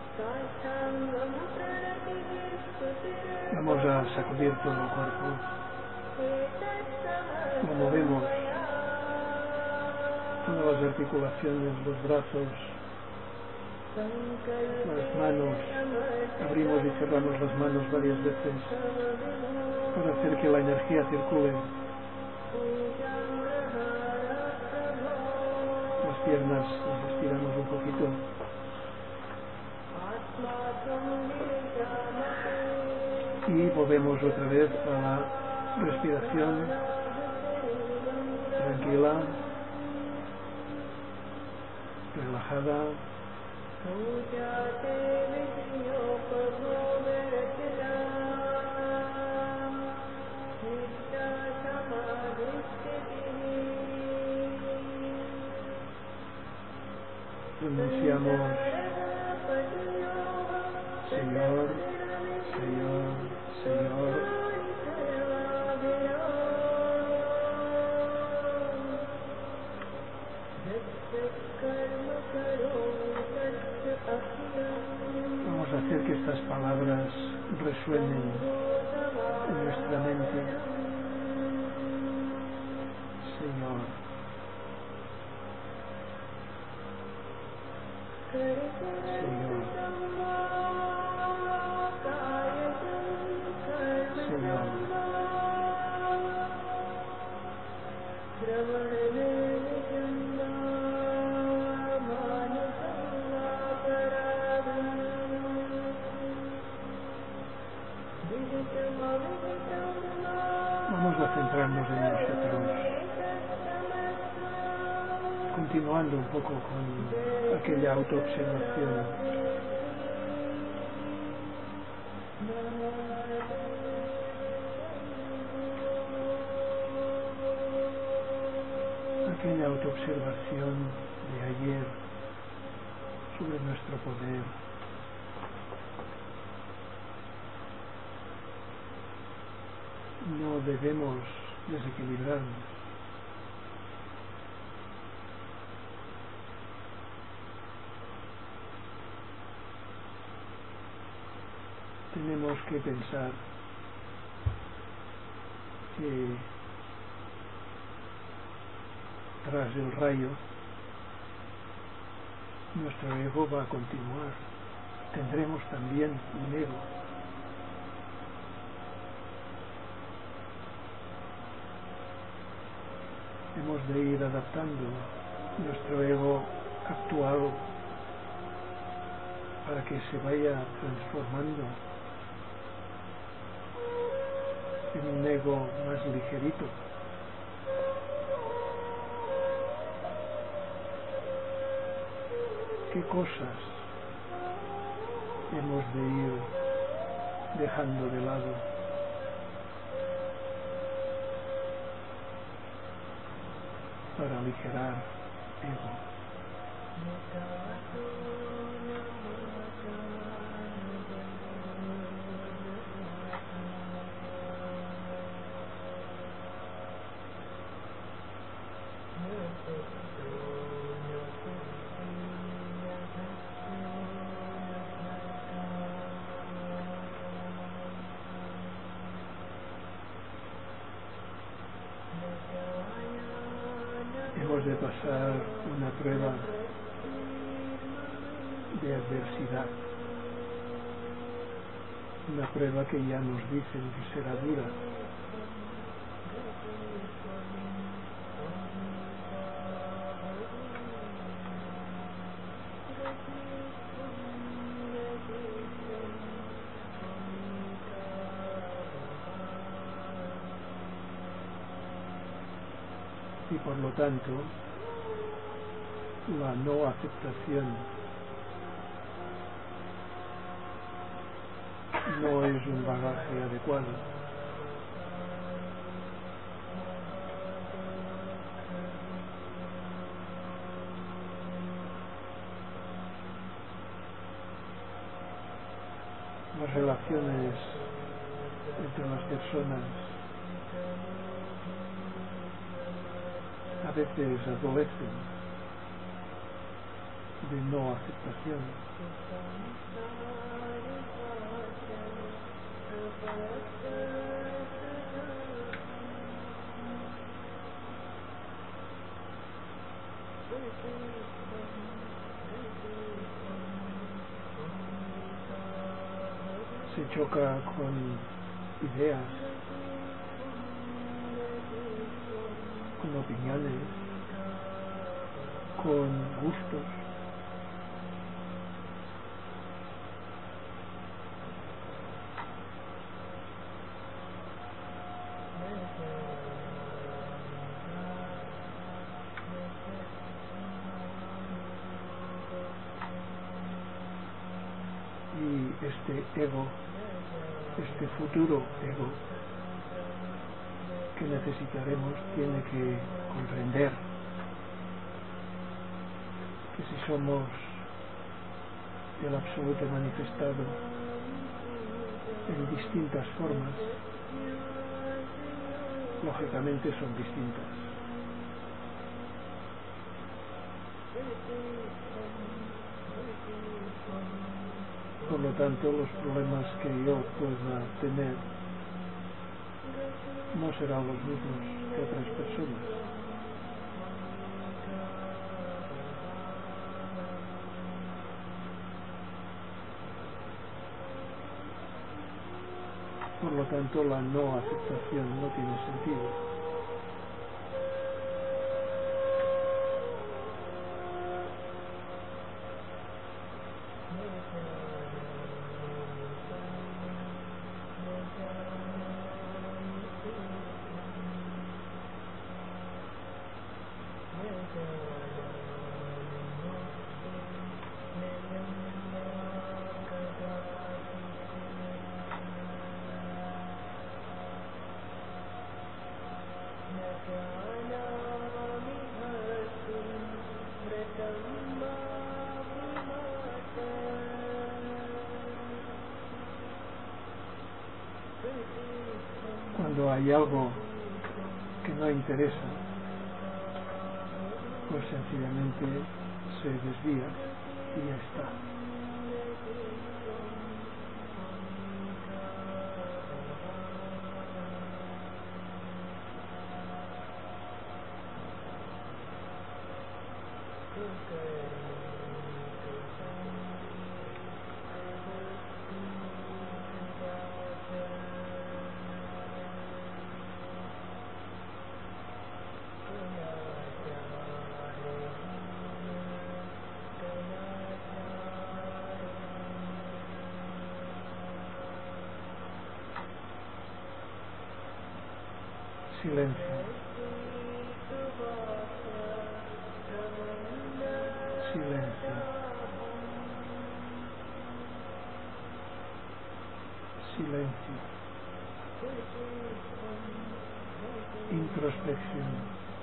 Vamos a sacudir todo el cuerpo. Lo movemos. Todas las articulaciones, los brazos, las manos. Abrimos y cerramos las manos varias veces para hacer que la energía circule. Las piernas las estiramos un poquito. Y volvemos otra vez a respiración tranquila, relajada. Pronunciamos Señor, Señor, Señor. Vamos a hacer que estas palabras resuenen en nuestra mente. Señor. Señor. Señor. Vamos a centrarnos en nosotros, continuando un poco con aquella autoobservación. Aquella autoobservación de ayer sobre nuestro poder. No debemos desequilibrarnos. Tenemos que pensar que tras el rayo nuestro ego va a continuar. Tendremos también un ego. Hemos de ir adaptando nuestro ego actual para que se vaya transformando en un ego más ligerito. ¿Qué cosas hemos de ir dejando de lado? Para aligerar ego. Hemos de pasar una prueba de adversidad, una prueba que ya nos dicen que será dura. Y por lo tanto, la no aceptación no es un bagaje adecuado. Las relaciones entre las personas a veces adolecen de no aceptación. Se choca con ideas, con opiniones, con gustos. este ego, este futuro ego que necesitaremos, tiene que comprender que si somos el absoluto manifestado en distintas formas, lógicamente son distintas. Por lo tanto, los problemas que yo pueda tener no serán los mismos que otras personas. Por lo tanto, la no aceptación no tiene sentido. Cuando hay algo que no interesa, pues sencillamente se desvía y ya está. Silencio. Silencio. Silencio. Introspección.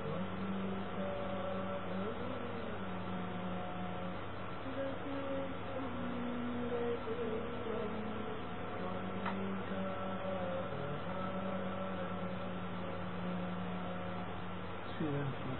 Silencio.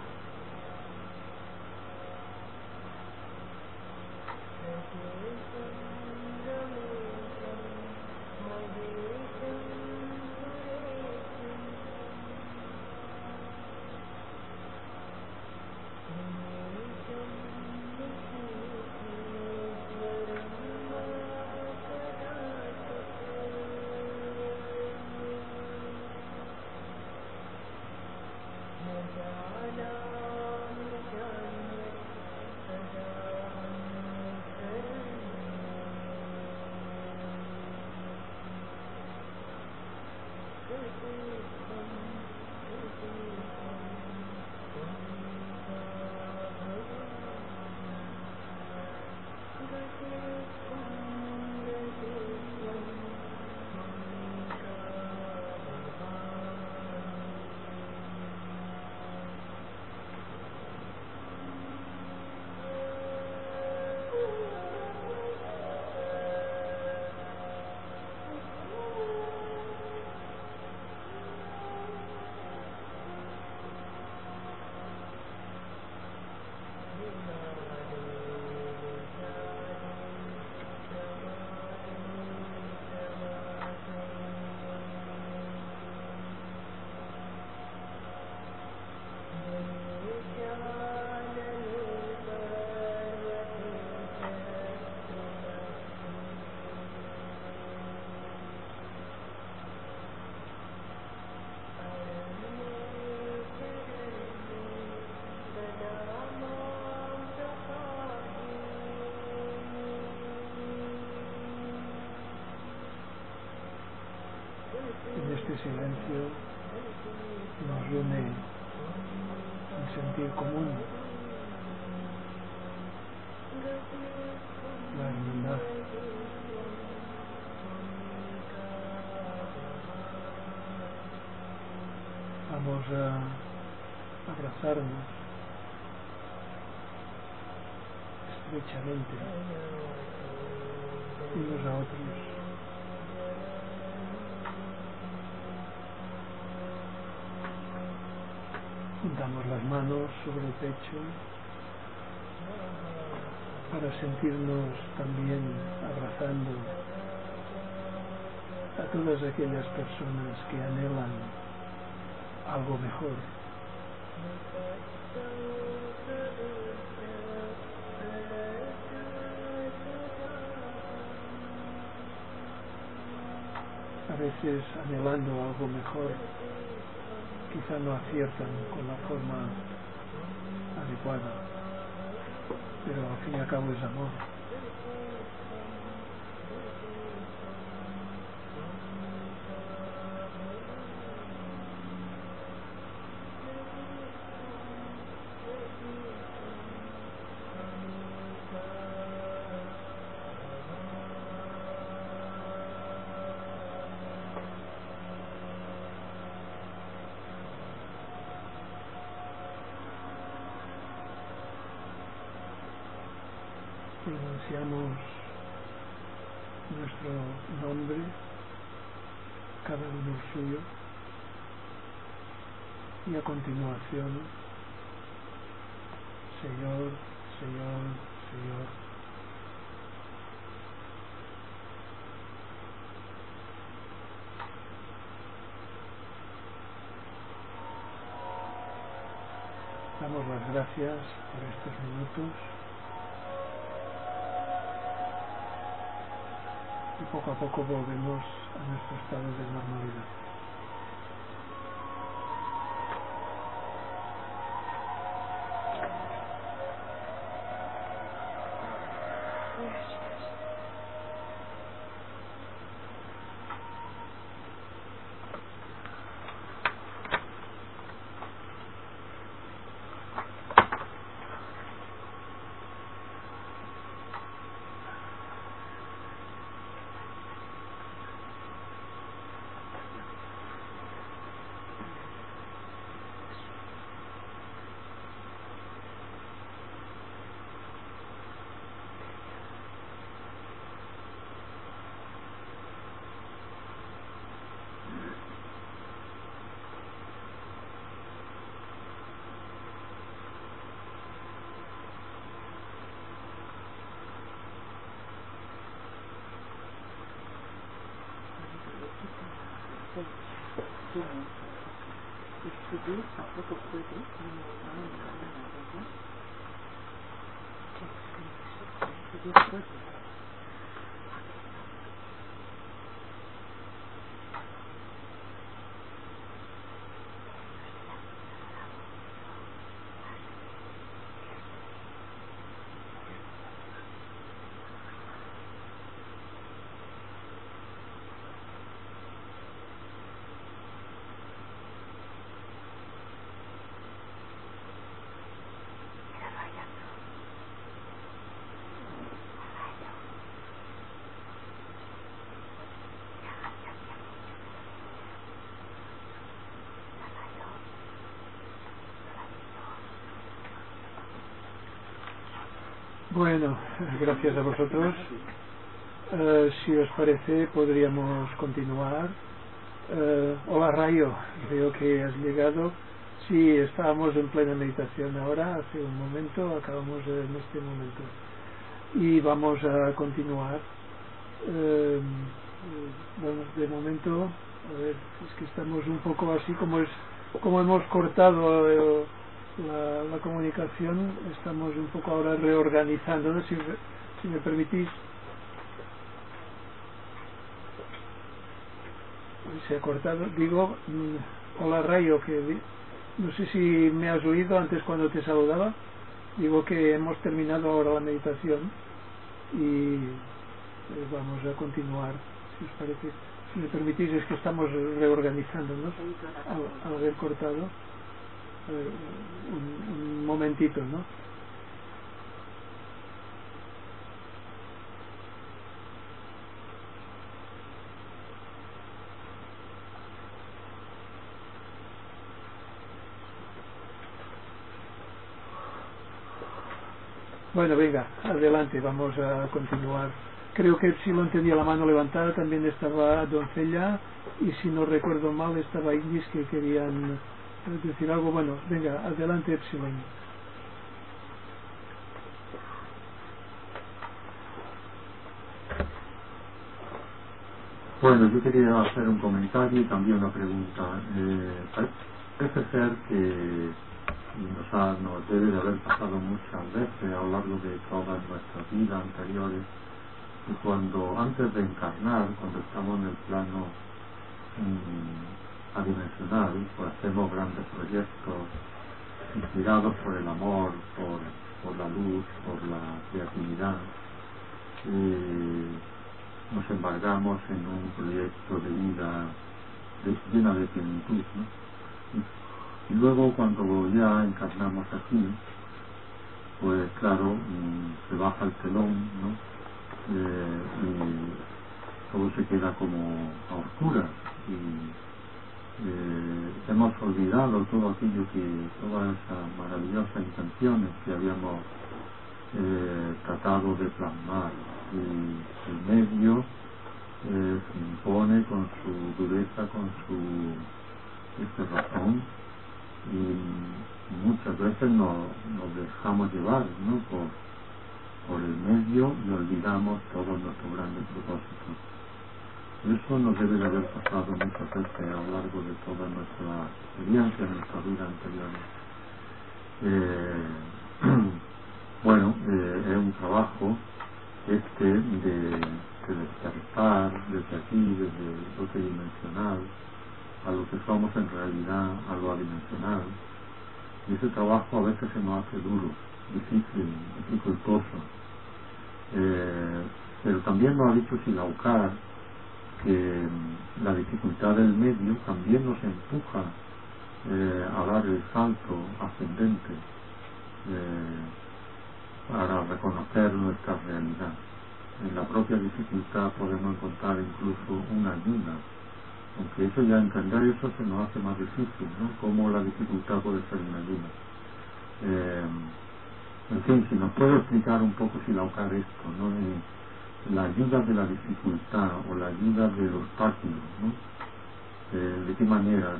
En este silencio nos une un sentir común, la hermandad. Vamos a abrazarnos estrechamente unos a otros. Juntamos las manos sobre el pecho para sentirnos también abrazando a todas aquellas personas que anhelan algo mejor. A veces anhelando algo mejor, quizá no aciertan con la forma adecuada, pero al fin y al cabo es amor. Pronunciamos nuestro nombre, cada uno el suyo, y a continuación, Señor, Señor, Señor. Damos las gracias por estos minutos. Y poco a poco volvemos a nuestro estado de normalidad.
Escribir tampoco puede, escribir puede.
Bueno, gracias a vosotros. Si os parece, podríamos continuar. Hola Rayo, veo que has llegado. Sí, estábamos en plena meditación ahora, hace un momento, acabamos en este momento. Y vamos a continuar. Bueno, de momento, a ver, es que estamos un poco así como hemos cortado la comunicación, estamos un poco ahora reorganizándonos, si me permitís. Se ha cortado, digo, hola Rayo, que no sé si me has oído antes cuando te saludaba, digo que hemos terminado ahora la meditación y vamos a continuar, si os parece, si me permitís, es que estamos reorganizándonos al haber cortado. Un momentito, ¿no? Bueno, venga, adelante, vamos a continuar. Creo que Epsilon tenía la mano levantada, también estaba Doncella, y si no recuerdo mal estaba Ignis, que querían decir algo. Bueno, venga, adelante Epsilon.
Bueno, yo quería hacer un comentario y también una pregunta. Parece ser que nos debe de haber pasado muchas veces a lo largo de todas nuestras vidas anteriores, y cuando antes de encarnar, cuando estamos en el plano adimensional, pues hacemos grandes proyectos inspirados por el amor, por la luz, por la creatividad, nos embargamos en un proyecto de vida llena de plenitud, ¿no? Y luego cuando ya encarnamos aquí, pues claro, se baja el telón, ¿no? Y todo se queda como a oscuras, y hemos olvidado todo aquello todas esas maravillosas intenciones que habíamos tratado de plasmar, y el medio se impone con su dureza, con su razón, y muchas veces nos dejamos llevar, ¿no? por el medio, y olvidamos todos nuestros grandes propósitos. Eso nos debe de haber pasado muchas veces a lo largo de toda nuestra experiencia, nuestra vida anterior. Bueno, es un trabajo de despertar desde aquí, desde lo tridimensional, a lo que somos en realidad, a lo adimensional. Y ese trabajo a veces se nos hace duro, difícil, dificultoso. Pero también nos ha dicho Silaucar que la dificultad del medio también nos empuja a dar el salto ascendente, para reconocer nuestra realidad. En la propia dificultad podemos encontrar incluso una ayuda, aunque eso ya entender eso se nos hace más difícil, ¿no? Cómo la dificultad puede ser una ayuda. En fin, si nos puede explicar un poco Silaucar esto, ¿no? La ayuda de la dificultad o la ayuda del obstáculo, ¿no? De qué manera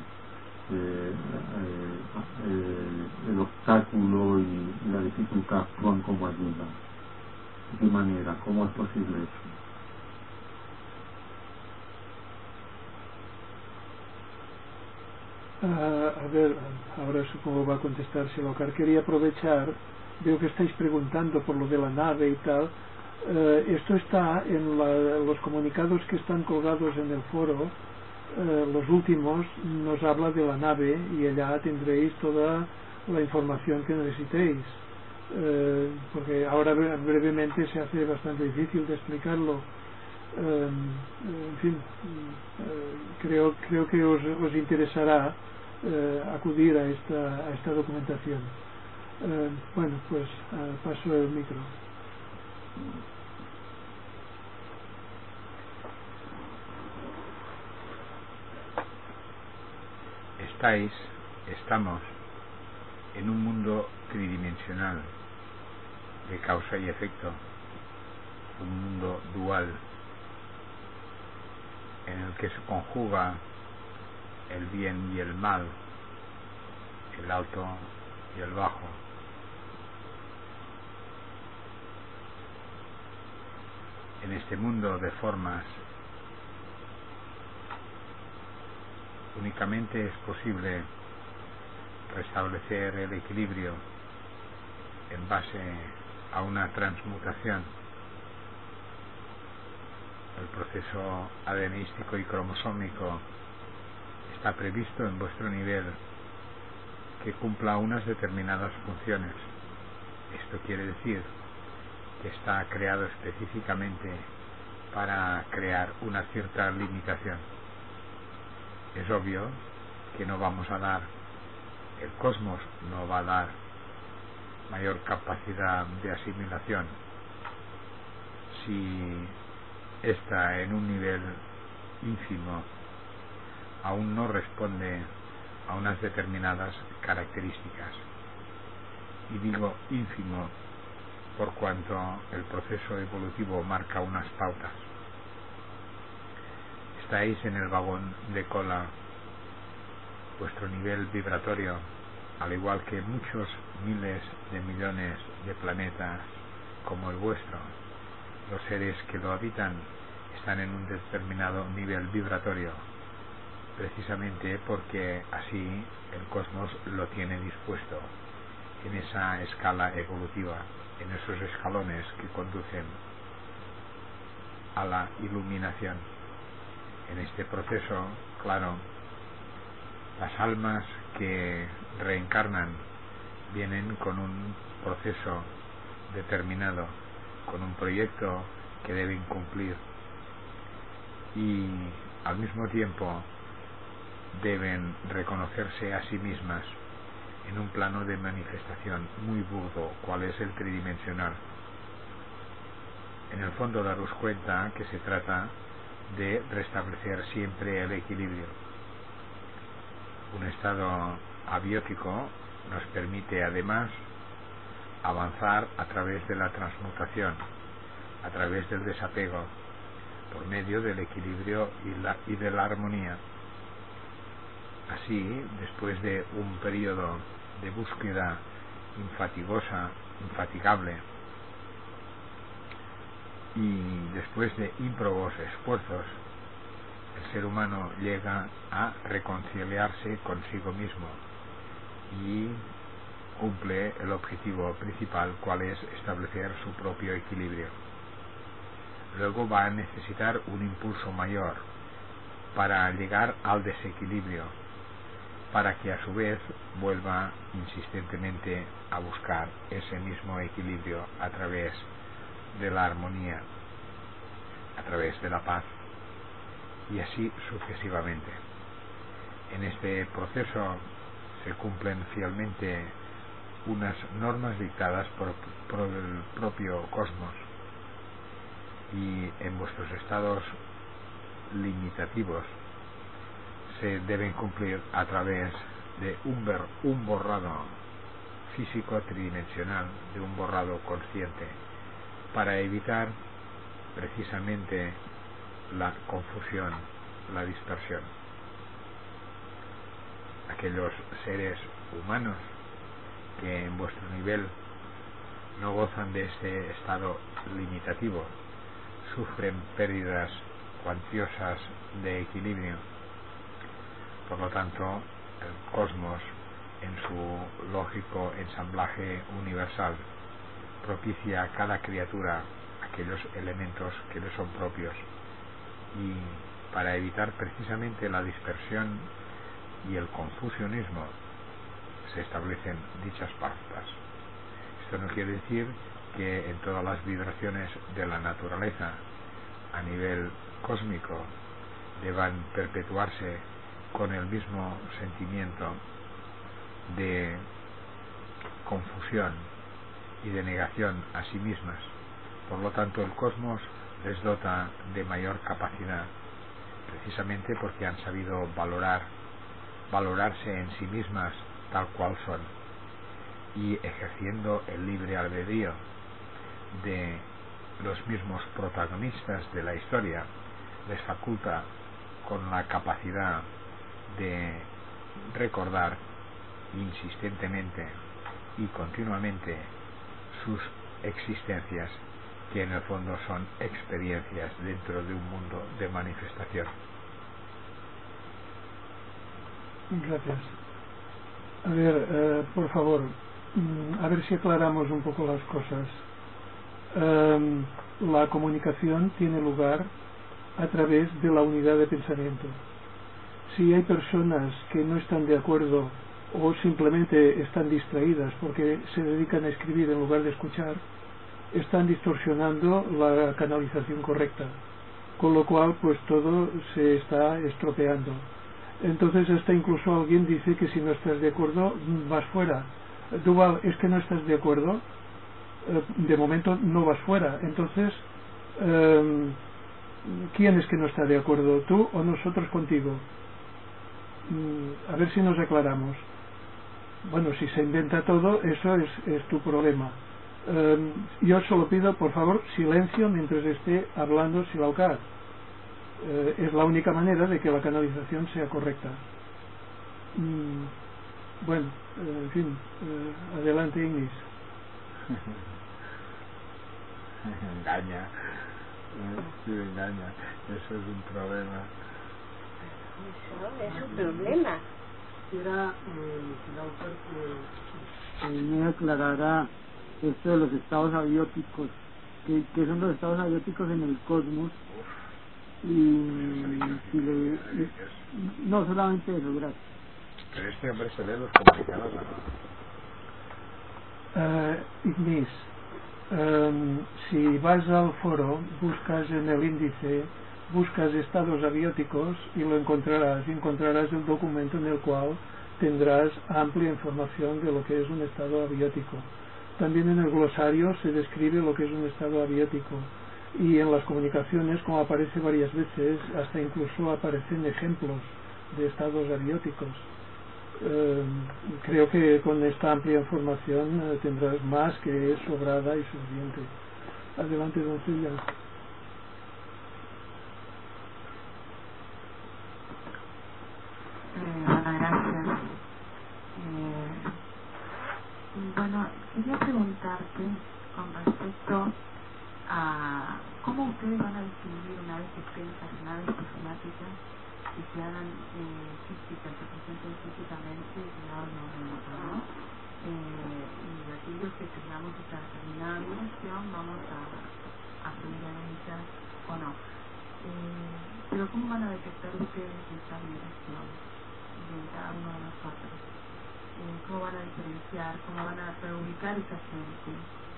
el obstáculo y la dificultad actúan como ayuda. ¿De qué manera? ¿Cómo es posible eso?
A ver, ahora supongo va a contestar Silaucar. Quería aprovechar, veo que estáis preguntando por lo de la nave y tal. Esto está en los comunicados que están colgados en el foro. Los últimos nos habla de la nave, y allá tendréis toda la información que necesitéis, porque ahora brevemente se hace bastante difícil de explicarlo. En fin, creo que os interesará acudir a esta documentación. Bueno, pues paso el micro.
Estamos en un mundo tridimensional de causa y efecto, un mundo dual en el que se conjuga el bien y el mal, el alto y el bajo. En este mundo de formas únicamente es posible restablecer el equilibrio en base a una transmutación. El proceso adenístico y cromosómico está previsto en vuestro nivel que cumpla unas determinadas funciones. Esto quiere decir que está creado específicamente para crear una cierta limitación. Es obvio que no vamos a dar, el cosmos no va a dar mayor capacidad de asimilación si está en un nivel ínfimo, aún no responde a unas determinadas características. Y digo ínfimo por cuanto el proceso evolutivo marca unas pautas. Estáis en el vagón de cola. Vuestro nivel vibratorio, al igual que muchos miles de millones de planetas como el vuestro, los seres que lo habitan están en un determinado nivel vibratorio, precisamente porque así el cosmos lo tiene dispuesto en esa escala evolutiva, en esos escalones que conducen a la iluminación. En este proceso, claro, las almas que reencarnan vienen con un proceso determinado, con un proyecto que deben cumplir, y al mismo tiempo deben reconocerse a sí mismas en un plano de manifestación muy burdo, cual es el tridimensional. En el fondo, daros cuenta que se trata de restablecer siempre el equilibrio. Un estado abiótico nos permite además avanzar a través de la transmutación, a través del desapego, por medio del equilibrio y de la armonía. Así, después de un periodo de búsqueda infatigable, y después de ímprobos esfuerzos, el ser humano llega a reconciliarse consigo mismo y cumple el objetivo principal, cual es establecer su propio equilibrio. Luego va a necesitar un impulso mayor para llegar al desequilibrio, para que a su vez vuelva insistentemente a buscar ese mismo equilibrio a través de la armonía, a través de la paz, y así sucesivamente. En este proceso se cumplen fielmente unas normas dictadas por el propio cosmos, y en vuestros estados limitativos se deben cumplir a través de un borrado físico tridimensional, de un borrado consciente, para evitar precisamente la confusión, la dispersión. Aquellos seres humanos que en vuestro nivel no gozan de este estado limitativo sufren pérdidas cuantiosas de equilibrio. Por lo tanto, el cosmos, en su lógico ensamblaje universal, propicia a cada criatura aquellos elementos que le son propios, y para evitar precisamente la dispersión y el confusionismo se establecen dichas pautas. Esto no quiere decir que en todas las vibraciones de la naturaleza a nivel cósmico deban perpetuarse con el mismo sentimiento de confusión y de negación a sí mismas. Por lo tanto, el cosmos les dota de mayor capacidad, precisamente porque han sabido valorarse en sí mismas tal cual son, y ejerciendo el libre albedrío de los mismos protagonistas de la historia, les faculta con la capacidad de recordar insistentemente y continuamente sus existencias, que en el fondo son experiencias dentro de un mundo de manifestación.
Gracias. A ver, por favor, a ver si aclaramos un poco las cosas. La comunicación tiene lugar a través de la unidad de pensamiento. Si hay personas que no están de acuerdo o simplemente están distraídas porque se dedican a escribir en lugar de escuchar, están distorsionando la canalización correcta, con lo cual pues todo se está estropeando. Entonces hasta incluso alguien dice que si no estás de acuerdo vas fuera. Duval, es que no estás de acuerdo, de momento no vas fuera. Entonces ¿quién es que no está de acuerdo, tú o nosotros contigo? A ver si nos aclaramos. Bueno, si se inventa todo, eso es tu problema. Yo solo pido, por favor, silencio mientras esté hablando Silaucar. Es la única manera de que la canalización sea correcta. Bueno, en fin, adelante, Ignis.
Engaña, sí, engaña, eso es un problema.
Eso es un problema.
Quisiera que me aclarara esto de los estados abióticos, que son los estados abióticos en el cosmos, y si no solamente eso, gracias.
Pero este hombre se lee los comunicados, ¿no?
Ignis, si vas al foro, buscas en el índice, buscas estados abióticos y lo encontrarás el documento en el cual tendrás amplia información de lo que es un estado abiótico. También en el glosario se describe lo que es un estado abiótico, y en las comunicaciones, como aparece varias veces, hasta incluso aparecen ejemplos de estados abióticos. Creo que con esta amplia información tendrás más que sobrada y suficiente. Adelante, don Silvia.
Gracias. Bueno, quería preguntarte con respecto a cómo ustedes van a distinguir una vez que estén naves diplomáticas y se hagan físicas, se presenten físicamente ligados a un momento, ¿no? Y aquellos que tengamos esta determinada vibración vamos a subir a ellas o no. Pero ¿cómo van a detectar ustedes esta vibración de cada uno de nosotros? ¿Cómo van a diferenciar? ¿Cómo van a reubicar esa gente?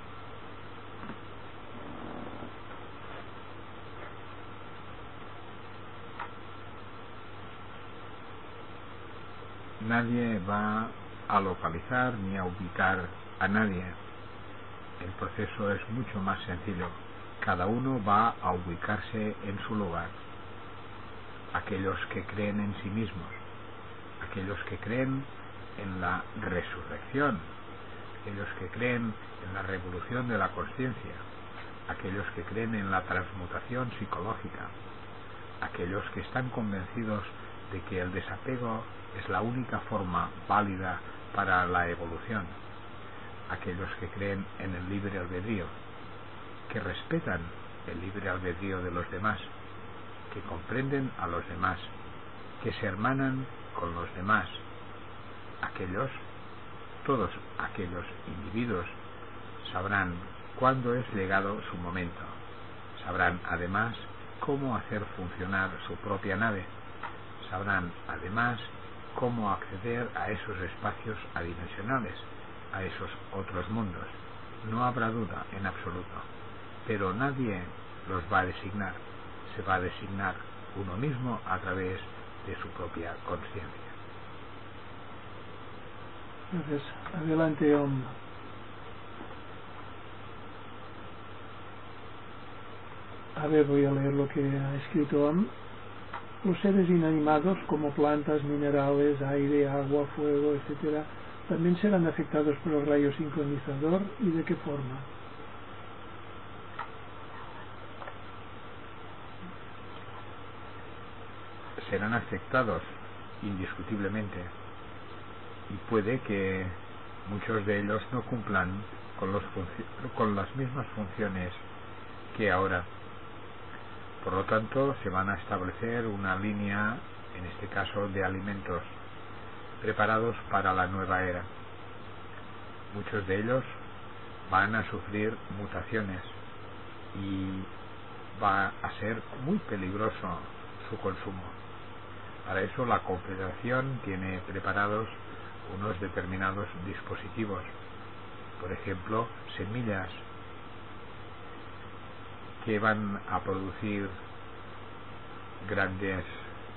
Nadie va a localizar ni a ubicar a nadie. El proceso es mucho más sencillo. Cada uno va a ubicarse en su lugar. Aquellos que creen en sí mismos, aquellos que creen en la resurrección, aquellos que creen en la revolución de la conciencia, aquellos que creen en la transmutación psicológica, aquellos que están convencidos de que el desapego es la única forma válida para la evolución, aquellos que creen en el libre albedrío, que respetan el libre albedrío de los demás, que comprenden a los demás, que se hermanan con los demás. Todos aquellos individuos sabrán cuándo es llegado su momento, sabrán además cómo hacer funcionar su propia nave, sabrán además cómo acceder a esos espacios adimensionales, a esos otros mundos. No habrá duda en absoluto, pero nadie los va a designar, se va a designar uno mismo a través de su propia conciencia.
Gracias. Adelante, A ver, voy a leer lo que ha escrito Los seres inanimados como plantas, minerales, aire, agua, fuego, etc., también serán afectados por el rayo sincronizador, ¿y de qué forma?
Serán afectados indiscutiblemente, y puede que muchos de ellos no cumplan con las mismas funciones que ahora. Por lo tanto, se van a establecer una línea, en este caso de alimentos, preparados para la nueva era. Muchos de ellos van a sufrir mutaciones y va a ser muy peligroso su consumo. Para eso la Confederación tiene preparados unos determinados dispositivos, por ejemplo, semillas que van a producir grandes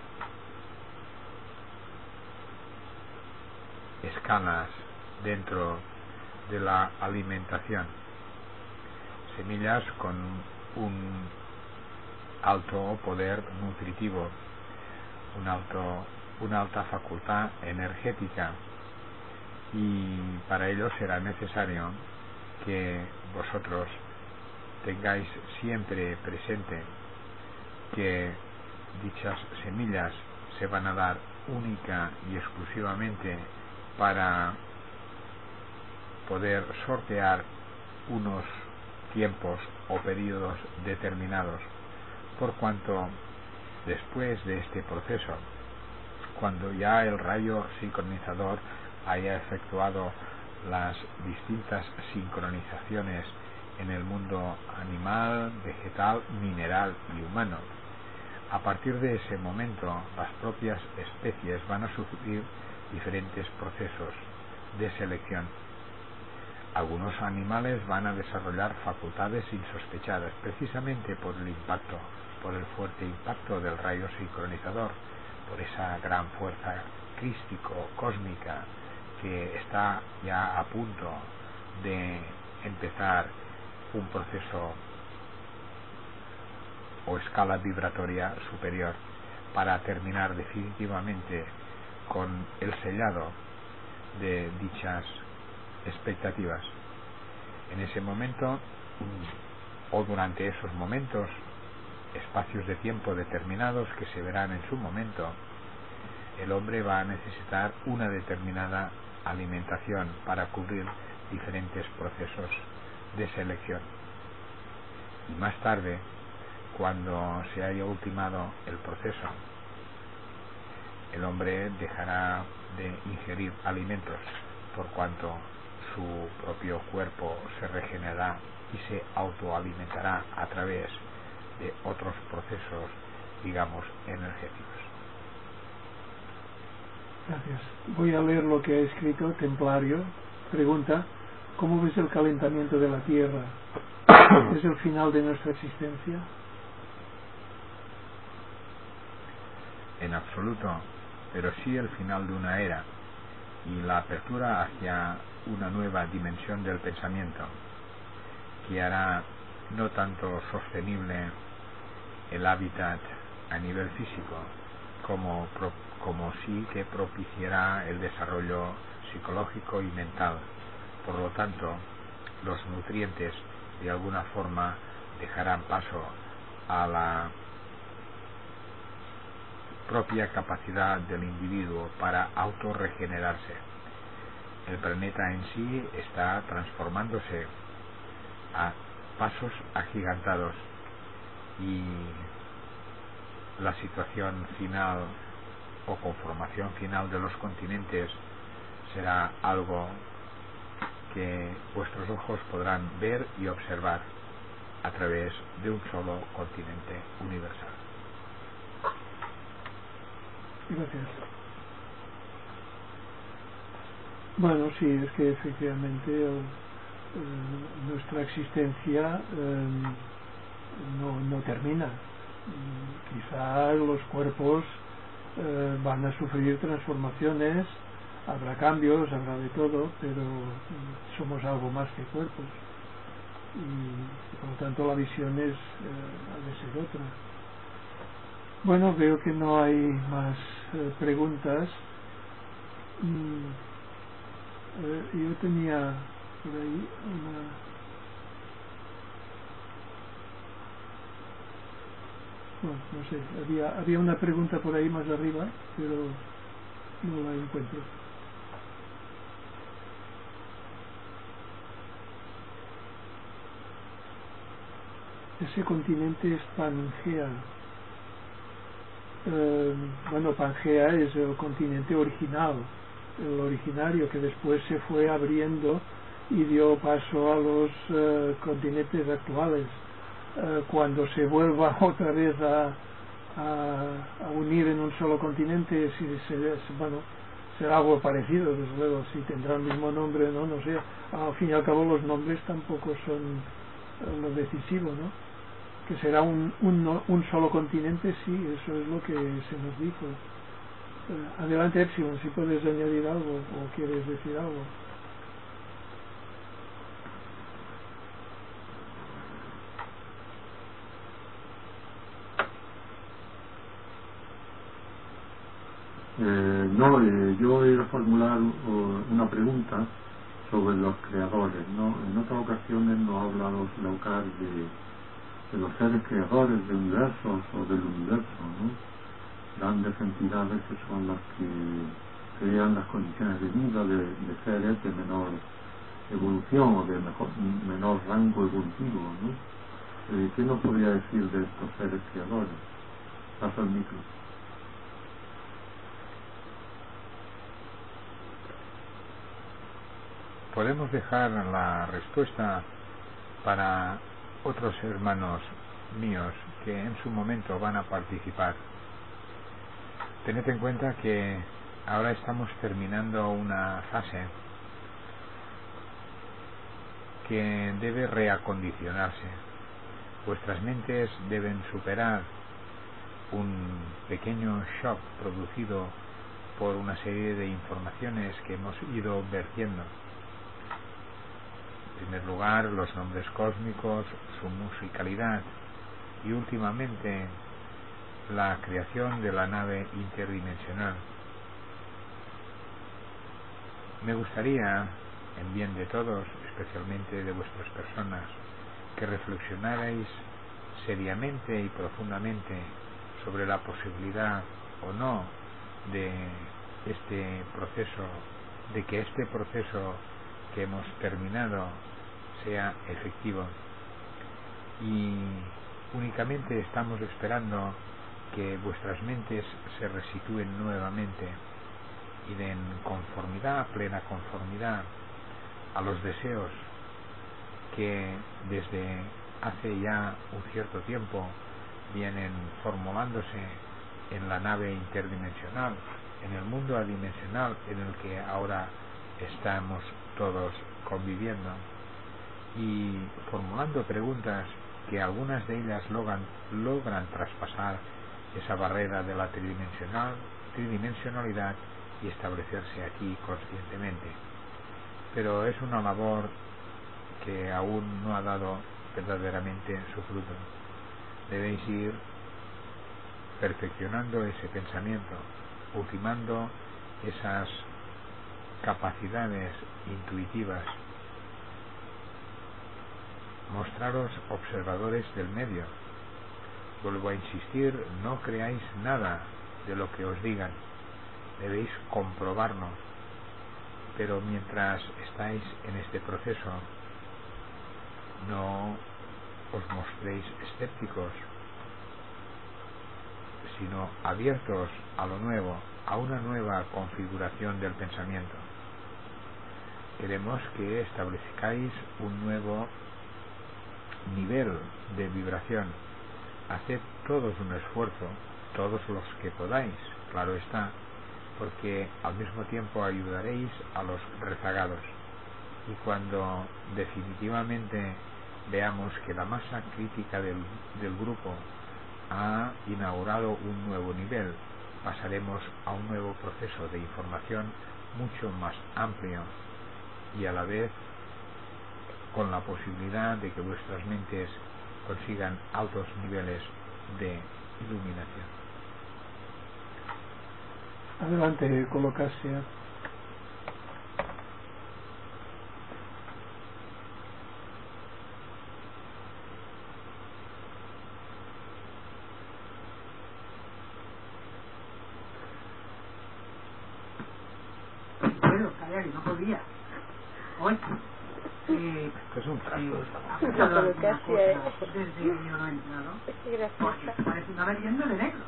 escalas dentro de la alimentación, semillas con un alto poder nutritivo, una alta facultad energética, y para ello será necesario que vosotros tengáis siempre presente que dichas semillas se van a dar única y exclusivamente para poder sortear unos tiempos o periodos determinados, por cuanto después de este proceso, cuando ya el rayo sincronizador haya efectuado las distintas sincronizaciones en el mundo animal, vegetal, mineral y humano, a partir de ese momento las propias especies van a sufrir diferentes procesos de selección. Algunos animales van a desarrollar facultades insospechadas precisamente por el impacto, por el fuerte impacto del rayo sincronizador, por esa gran fuerza crístico-cósmica que está ya a punto de empezar un proceso o escala vibratoria superior para terminar definitivamente con el sellado de dichas expectativas. En ese momento o durante esos momentos, espacios de tiempo determinados que se verán en su momento, el hombre va a necesitar una determinada alimentación para cubrir diferentes procesos de selección. Y más tarde, cuando se haya ultimado el proceso, el hombre dejará de ingerir alimentos, por cuanto su propio cuerpo se regenerará y se autoalimentará a través de otros procesos, digamos, energéticos.
Gracias. Voy a leer lo que ha escrito Templario. Pregunta: ¿cómo ves el calentamiento de la Tierra? ¿Es el final de nuestra existencia?
En absoluto, pero sí el final de una era y la apertura hacia una nueva dimensión del pensamiento que hará no tanto sostenible el hábitat a nivel físico como sí que propiciará el desarrollo psicológico y mental. Por lo tanto, los nutrientes de alguna forma dejarán paso a la propia capacidad del individuo para autorregenerarse. El planeta en sí está transformándose a pasos agigantados y la situación final o conformación final de los continentes será algo que vuestros ojos podrán ver y observar a través de un solo continente universal.
Gracias. Bueno, sí, es que efectivamente nuestra existencia no termina. Quizá los cuerpos van a sufrir transformaciones, habrá cambios, habrá de todo, pero somos algo más que cuerpos y por lo tanto la visión ha de ser otra. Bueno, veo que no hay más preguntas. Yo tenía por ahí no sé, había una pregunta por ahí más arriba, pero no la encuentro. Ese continente es Pangea. Bueno, Pangea es el continente original, el originario que después se fue abriendo y dio paso a los continentes actuales. Cuando se vuelva otra vez a unir en un solo continente, bueno, será algo parecido, desde luego. Si tendrá el mismo nombre, no sé. Al fin y al cabo los nombres tampoco son lo decisivo, ¿no? Que será un solo continente, sí, eso es lo que se nos dijo. Adelante, Epsilon, si puedes añadir algo o quieres decir algo.
No, yo iba a formular una pregunta sobre los creadores, ¿no? En otras ocasiones nos ha hablado Laucar de los seres creadores de universos o del universo, ¿no? Grandes entidades que son las que crean las condiciones de vida de seres de menor evolución o de menor rango evolutivo, ¿no? ¿Qué nos podría decir de estos seres creadores? Paso el micro.
Podemos dejar la respuesta para otros hermanos míos que en su momento van a participar. Tened en cuenta que ahora estamos terminando una fase que debe reacondicionarse. Vuestras mentes deben superar un pequeño shock producido por una serie de informaciones que hemos ido vertiendo. En primer lugar, los nombres cósmicos, su musicalidad y últimamente la creación de la nave interdimensional. Me gustaría, en bien de todos, especialmente de vuestras personas, que reflexionarais seriamente y profundamente sobre la posibilidad o no de que este proceso que hemos terminado sea efectivo, y únicamente estamos esperando que vuestras mentes se resitúen nuevamente y den conformidad, plena conformidad a los deseos que desde hace ya un cierto tiempo vienen formulándose en la nave interdimensional, en el mundo adimensional en el que ahora estamos todos conviviendo, y formulando preguntas que algunas de ellas logran traspasar esa barrera de la tridimensionalidad y establecerse aquí conscientemente. Pero es una labor que aún no ha dado verdaderamente su fruto. Debéis ir perfeccionando ese pensamiento, ultimando esas capacidades intuitivas. Mostraros observadores del medio. Vuelvo a insistir, no creáis nada de lo que os digan, debéis comprobarlo. Pero mientras estáis en este proceso, no os mostréis escépticos, sino abiertos a lo nuevo, a una nueva configuración del pensamiento. Queremos que establezcáis un nuevo nivel de vibración. Haced todos un esfuerzo, todos los que podáis, claro está, porque al mismo tiempo ayudaréis a los rezagados. Y cuando definitivamente veamos que la masa crítica del grupo ha inaugurado un nuevo nivel, pasaremos a un nuevo proceso de información mucho más amplio y a la vez con la posibilidad de que vuestras mentes consigan altos niveles de iluminación.
Adelante, colocarse.
No podía. Hoy
es un
desde que yo no he entrado, porque parece una leyenda de negro.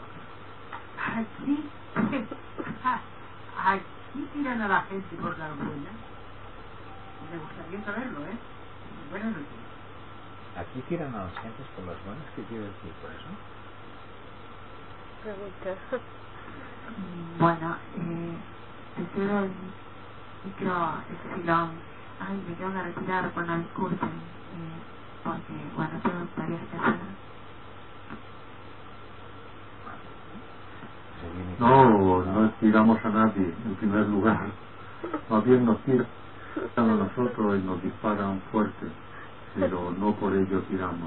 Aquí tiran a la gente por la orgullo. Me gustaría saberlo, Buenas noches.
Aquí tiran a las gentes por las buenas. ¿Qué quiere decir por eso?
Pregunta.
Bueno, prefiero el micro epsilon. Ay, me tengo que retirar cuando discuten, porque, bueno, tengo tareas que hacer.
No estiramos a nadie, en primer lugar. Más bien nos tiran a nosotros y nos disparan fuerte, pero no por ello tiramos.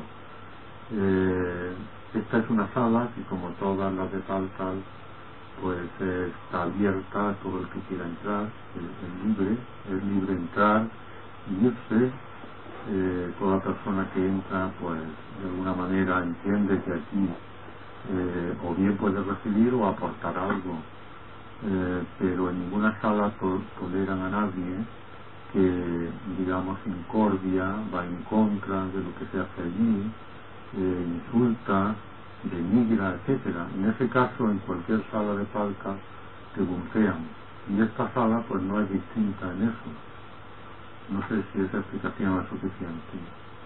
Esta es una sala que, como todas las de tal, pues está abierta a todo el que quiera entrar, es libre entrar irse. Toda persona que entra, pues de alguna manera entiende que aquí o bien puede recibir o aportar algo, pero en ninguna sala toleran a nadie que, digamos, incordia, va en contra de lo que se hace allí, insulta, denigra, etcétera. En ese caso, en cualquier sala de Palca te bucean, y esta sala pues no es distinta en eso. No sé si esa explicación es suficiente.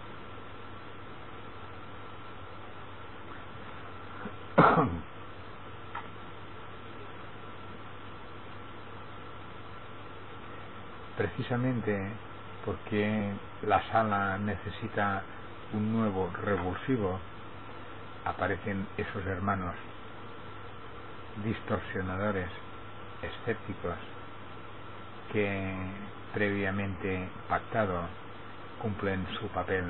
Precisamente porque la sala necesita un nuevo revulsivo, aparecen esos hermanos distorsionadores, escépticos, que previamente pactado cumplen su papel.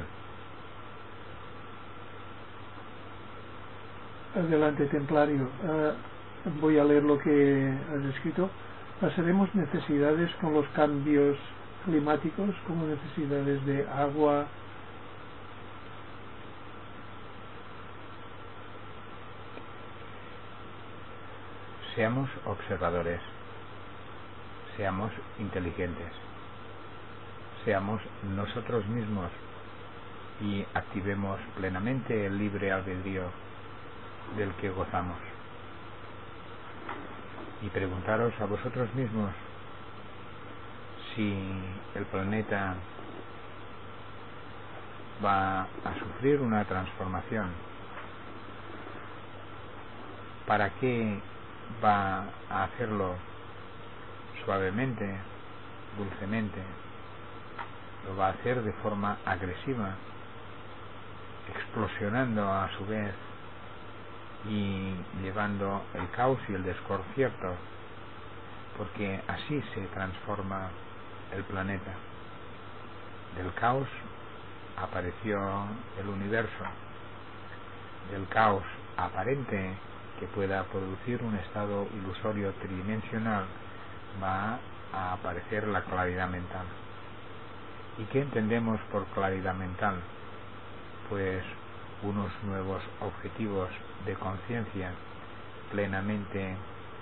Adelante, templario. Voy a leer lo que has escrito. Pasaremos necesidades con los cambios climáticos, como necesidades de agua.
Seamos observadores, seamos inteligentes, seamos nosotros mismos y activemos plenamente el libre albedrío del que gozamos. Y preguntaros a vosotros mismos si el planeta va a sufrir una transformación. ¿Para qué va a hacerlo suavemente, dulcemente? Lo va a hacer de forma agresiva, explosionando a su vez y llevando el caos y el desconcierto, porque así se transforma el planeta. Del caos apareció el universo, del caos aparente que pueda producir un estado ilusorio tridimensional va a aparecer la claridad mental. ¿Y qué entendemos por claridad mental? Pues unos nuevos objetivos de conciencia plenamente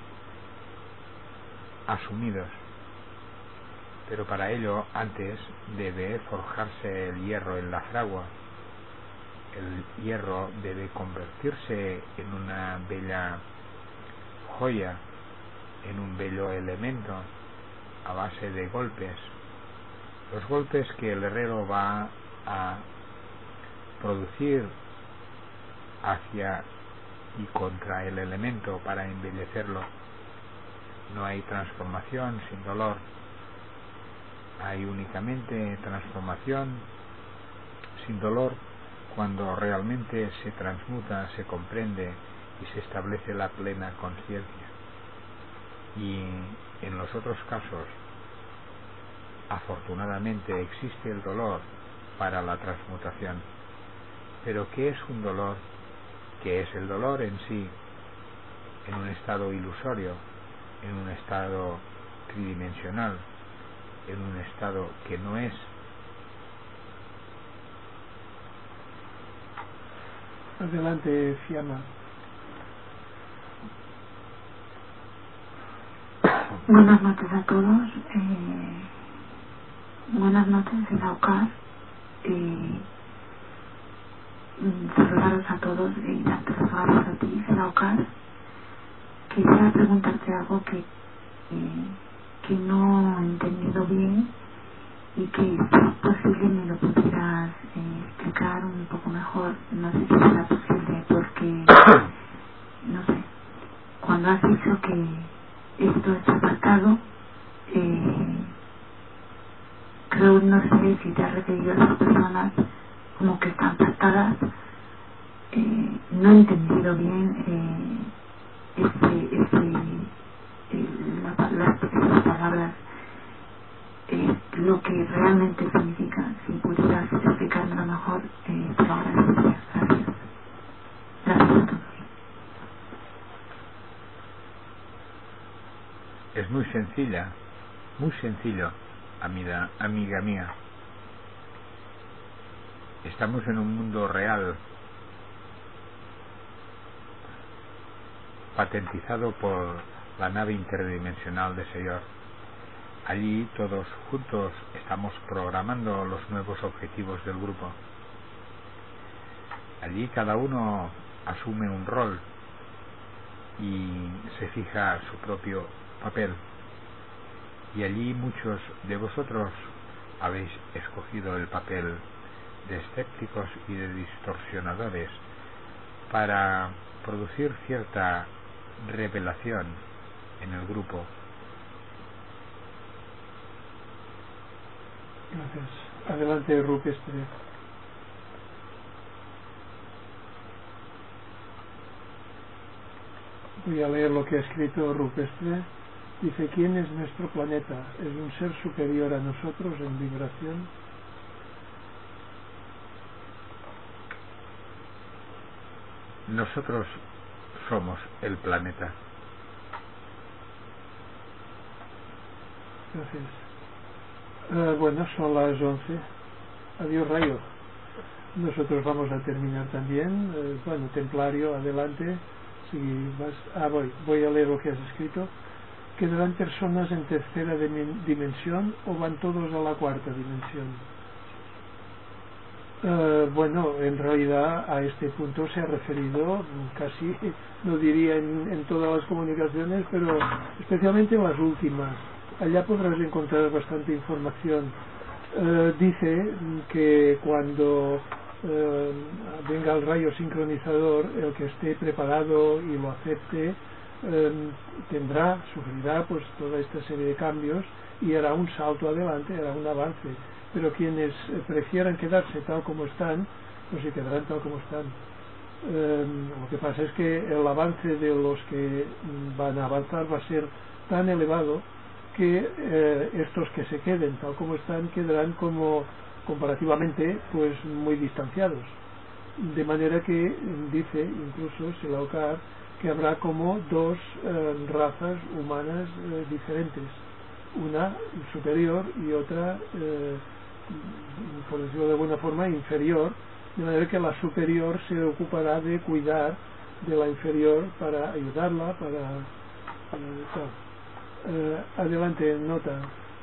asumidos. Pero para ello antes debe forjarse el hierro en la fragua. El hierro debe convertirse en una bella joya, en un bello elemento a base de golpes. Los golpes que el herrero va a producir hacia y contra el elemento para embellecerlo. No hay transformación sin dolor. Hay únicamente transformación sin dolor cuando realmente se transmuta, se comprende y se establece la plena conciencia. Y en los otros casos, afortunadamente existe el dolor para la transmutación. Pero ¿qué es un dolor? ¿Qué es el dolor en sí? En un estado ilusorio, en un estado tridimensional, en un estado que no es.
Adelante, Fiamma.
Buenas noches a todos. Buenas noches, el AUCAS. Saludaros a todos y darte las gracias a ti, el AUCAS. Quería preguntarte algo que no he entendido bien y que si es posible me lo pudieras explicar un poco mejor. No sé si será posible porque, no sé, cuando has dicho que esto está apartado, creo, no sé si te has referido a las personas como que están apartadas. No he entendido bien las palabras, lo que realmente significa. Si pudieras explicármelo mejor, te lo agradecería. Gracias. Gracias a todos.
Es muy sencillo, amiga mía. Estamos en un mundo real, patentizado por la nave interdimensional de Señor. Allí todos juntos estamos programando los nuevos objetivos del grupo. Allí cada uno asume un rol y se fija su propio papel. Y allí muchos de vosotros habéis escogido el papel de escépticos y de distorsionadores para producir cierta revelación en el grupo.
Gracias. Adelante, Rupestre. Voy a leer lo que ha escrito Rupestre. Dice: ¿quién es nuestro planeta? ¿Es un ser superior a nosotros en vibración?
Nosotros somos el planeta.
Gracias. Bueno, son las 11. Adiós, Rayo. Nosotros vamos a terminar también. Bueno, Templario, adelante. Si vas, voy a leer lo que has escrito. ¿Quedarán personas en tercera dimensión o van todos a la cuarta dimensión? Bueno, en realidad a este punto se ha referido casi, no diría en todas las comunicaciones, pero especialmente en las últimas. Allá podrás encontrar bastante información. Dice que cuando venga el rayo sincronizador, el que esté preparado y lo acepte sufrirá pues toda esta serie de cambios y hará un salto adelante, hará un avance. Pero quienes prefieran quedarse tal como están, pues se quedarán tal como están. Lo que pasa es que el avance de los que van a avanzar va a ser tan elevado que estos que se queden tal como están quedarán como comparativamente pues muy distanciados, de manera que dice incluso Silaucar que habrá como dos razas humanas diferentes, una superior y otra por decirlo de alguna forma inferior, de manera que la superior se ocupará de cuidar de la inferior para ayudarla, adelante, nota.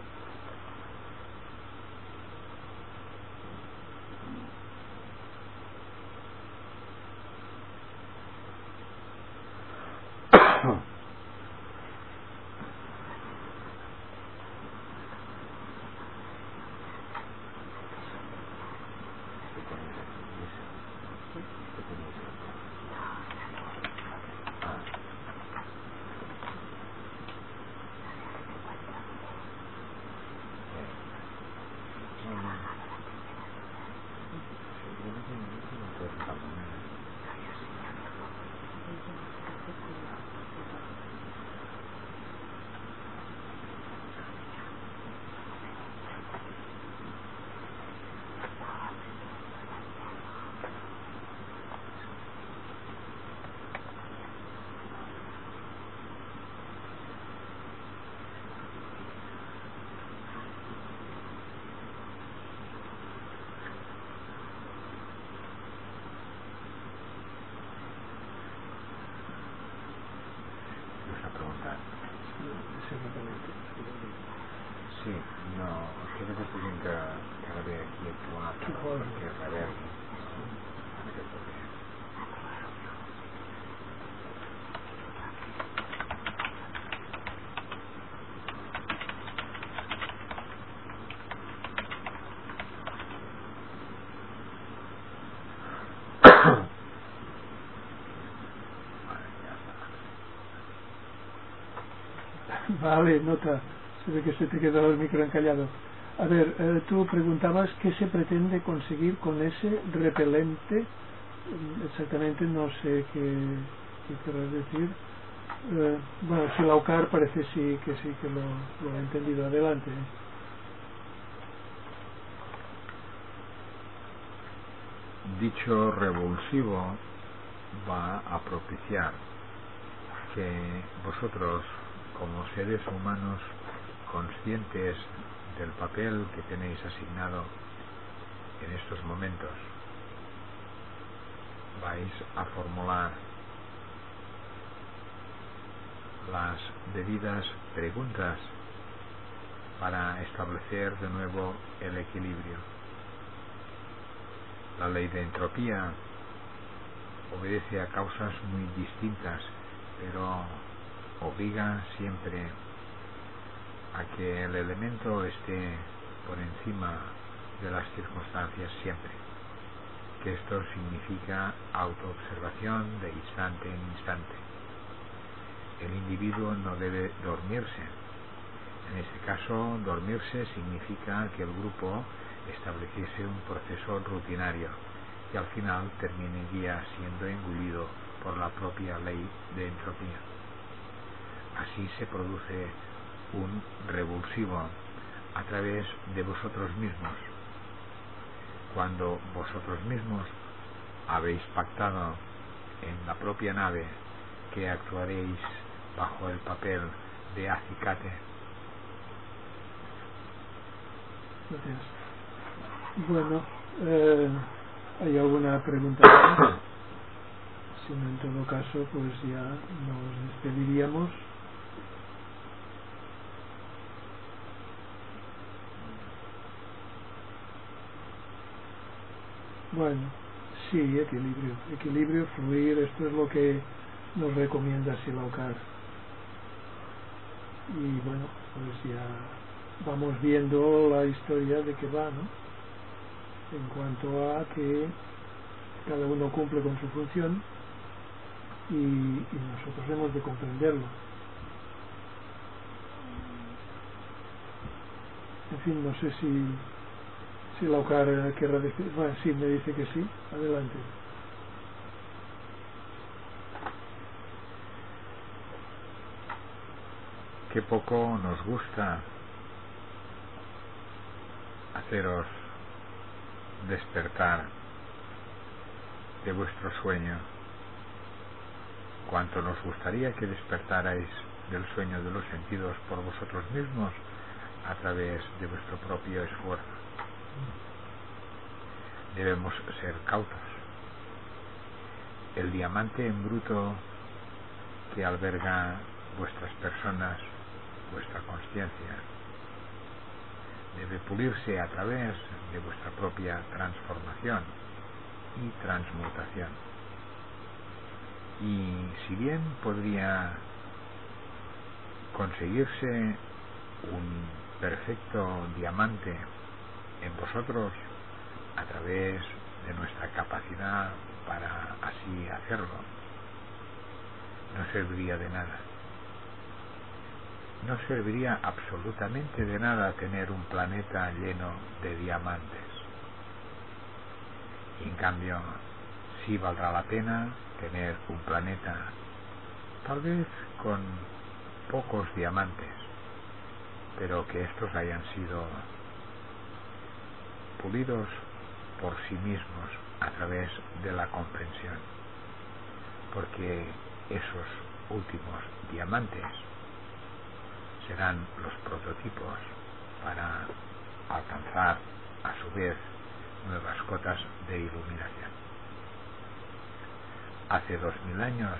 Sí, no, quiero que te diga que haré aquí el programa porque haré aquí.
Vale, nota. Se ve que se te quedó el micro encallado. A ver, tú preguntabas qué se pretende conseguir con ese repelente. Exactamente no sé qué querrás decir. Bueno, Silaucar parece que lo ha entendido. Adelante.
Dicho revulsivo va a propiciar que vosotros, como seres humanos conscientes del papel que tenéis asignado, en estos momentos vais a formular las debidas preguntas para establecer de nuevo el equilibrio. La ley de entropía obedece a causas muy distintas, pero obliga siempre a que el elemento esté por encima de las circunstancias siempre, que esto significa autoobservación de instante en instante. El individuo no debe dormirse. En este caso, dormirse significa que el grupo estableciese un proceso rutinario que al final terminaría siendo engullido por la propia ley de entropía. Así se produce un revulsivo a través de vosotros mismos. Cuando vosotros mismos habéis pactado en la propia nave que actuaréis bajo el papel de acicate.
Gracias. Bueno, ¿hay alguna pregunta más? Si no, en todo caso, pues ya nos despediríamos. Bueno, sí, equilibrio, fluir, esto es lo que nos recomienda Silaukar. Y bueno, pues ya vamos viendo la historia de que va, ¿no? En cuanto a que cada uno cumple con su función y nosotros hemos de comprenderlo. En fin, no sé si Silaukar querrá decir. Bueno, sí, me dice que sí. Adelante.
Qué poco nos gusta haceros despertar de vuestro sueño. Cuánto nos gustaría que despertarais del sueño de los sentidos por vosotros mismos a través de vuestro propio esfuerzo. Debemos ser cautos. El diamante en bruto que alberga vuestras personas, vuestra consciencia, debe pulirse a través de vuestra propia transformación y transmutación. Y si bien podría conseguirse un perfecto diamante en vosotros a través de nuestra capacidad para así hacerlo, no serviría de nada. No serviría absolutamente de nada tener un planeta lleno de diamantes. Y en cambio, sí valdrá la pena tener un planeta, tal vez con pocos diamantes, pero que estos hayan sido pulidos por sí mismos a través de la comprensión, porque esos últimos diamantes serán los prototipos para alcanzar a su vez nuevas cotas de iluminación. Hace 2000 años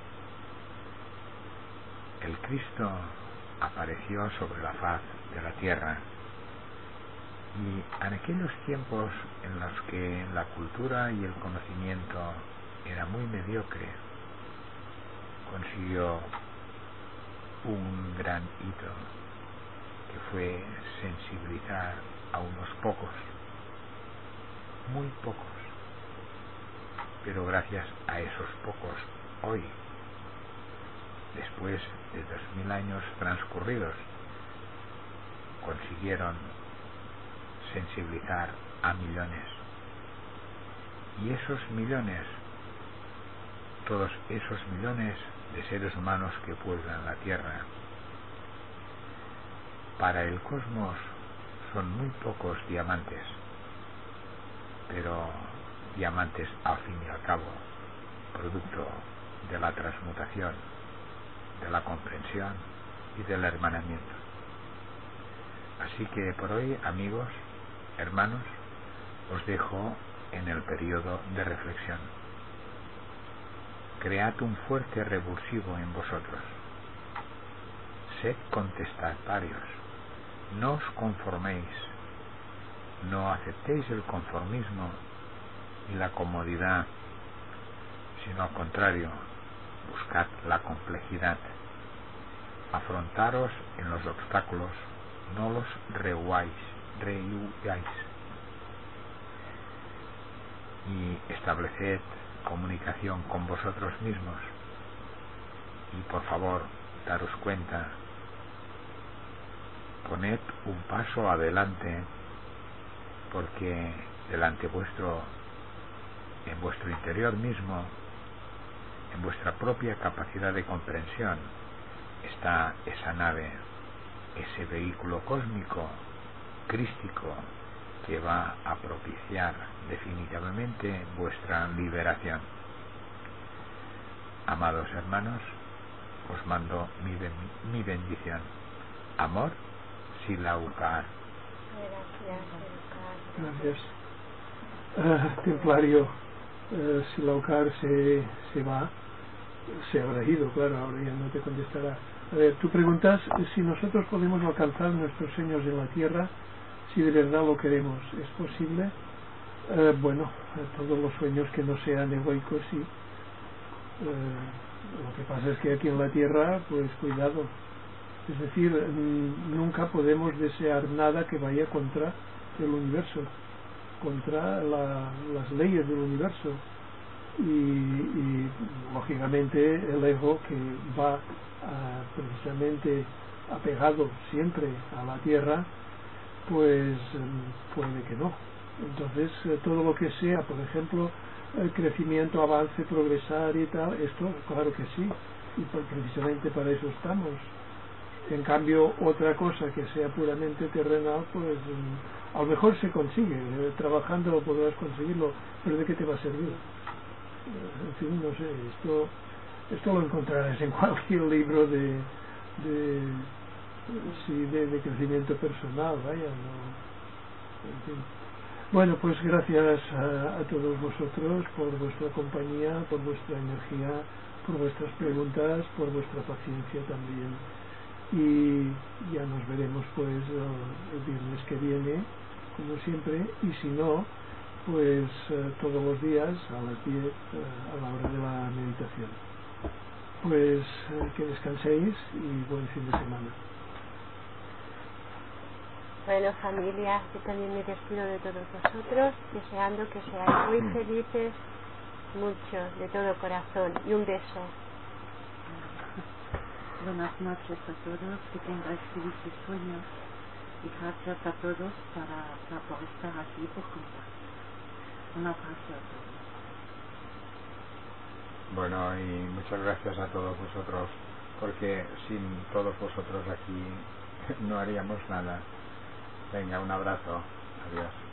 el Cristo apareció sobre la faz de la tierra, y en aquellos tiempos en los que la cultura y el conocimiento era muy mediocre, consiguió un gran hito, que fue sensibilizar a unos pocos, muy pocos, pero gracias a esos pocos hoy, después de 2000 años transcurridos, consiguieron sensibilizar a millones, y esos millones, todos esos millones de seres humanos que pueblan la Tierra, para el cosmos son muy pocos diamantes, pero diamantes al fin y al cabo, producto de la transmutación, de la comprensión y del hermanamiento. Así que por hoy, amigos, hermanos, os dejo en el periodo de reflexión. Cread un fuerte revulsivo en vosotros. Sed contestatarios. No os conforméis. No aceptéis el conformismo y la comodidad, sino al contrario, buscad la complejidad. Afrontaros en los obstáculos, no los rehuáis. Y estableced comunicación con vosotros mismos. Y por favor, daros cuenta, poned un paso adelante, porque delante vuestro, en vuestro interior mismo, en vuestra propia capacidad de comprensión, está esa nave, ese vehículo cósmico, crístico, que va a propiciar definitivamente vuestra liberación. Amados hermanos, os mando mi bendición. Amor, Silaukar.
Gracias. Templario, Silaukar se va, se habrá ido, claro, ahora ya no te contestará. A ver, tú preguntas si nosotros podemos alcanzar nuestros sueños en la tierra, si de verdad lo queremos. ¿Es posible? Bueno, todos los sueños que no sean egoicos, sí. Lo que pasa es que aquí en la tierra, pues cuidado. Es decir, nunca podemos desear nada que vaya contra el universo, contra las leyes del universo. Y lógicamente el ego, que va precisamente apegado siempre a la tierra, pues puede que no. Entonces todo lo que sea, por ejemplo, el crecimiento, avance, progresar y tal, esto claro que sí, y precisamente para eso estamos. En cambio, otra cosa que sea puramente terrenal, pues a lo mejor se consigue, trabajando podrás conseguirlo, pero ¿de qué te va a servir? En fin, no sé, esto lo encontrarás en cualquier libro de crecimiento personal, vaya, no, en fin. Bueno, pues gracias a todos vosotros por vuestra compañía, por vuestra energía, por vuestras preguntas, por vuestra paciencia también. Y ya nos veremos pues el viernes que viene, como siempre, y si no, pues todos los días a las 10 a la hora de la meditación. Pues que descanséis y buen fin de semana.
Bueno, familia, yo también me despido de todos vosotros, deseando que seáis muy felices, mucho, de todo corazón, y un beso.
Buenas noches a todos, que tengáis felices sueños, y gracias a todos por estar aquí por compartir. Un abrazo a todos.
Bueno, y muchas gracias a todos vosotros, porque sin todos vosotros aquí no haríamos nada. Venga, un abrazo. Adiós.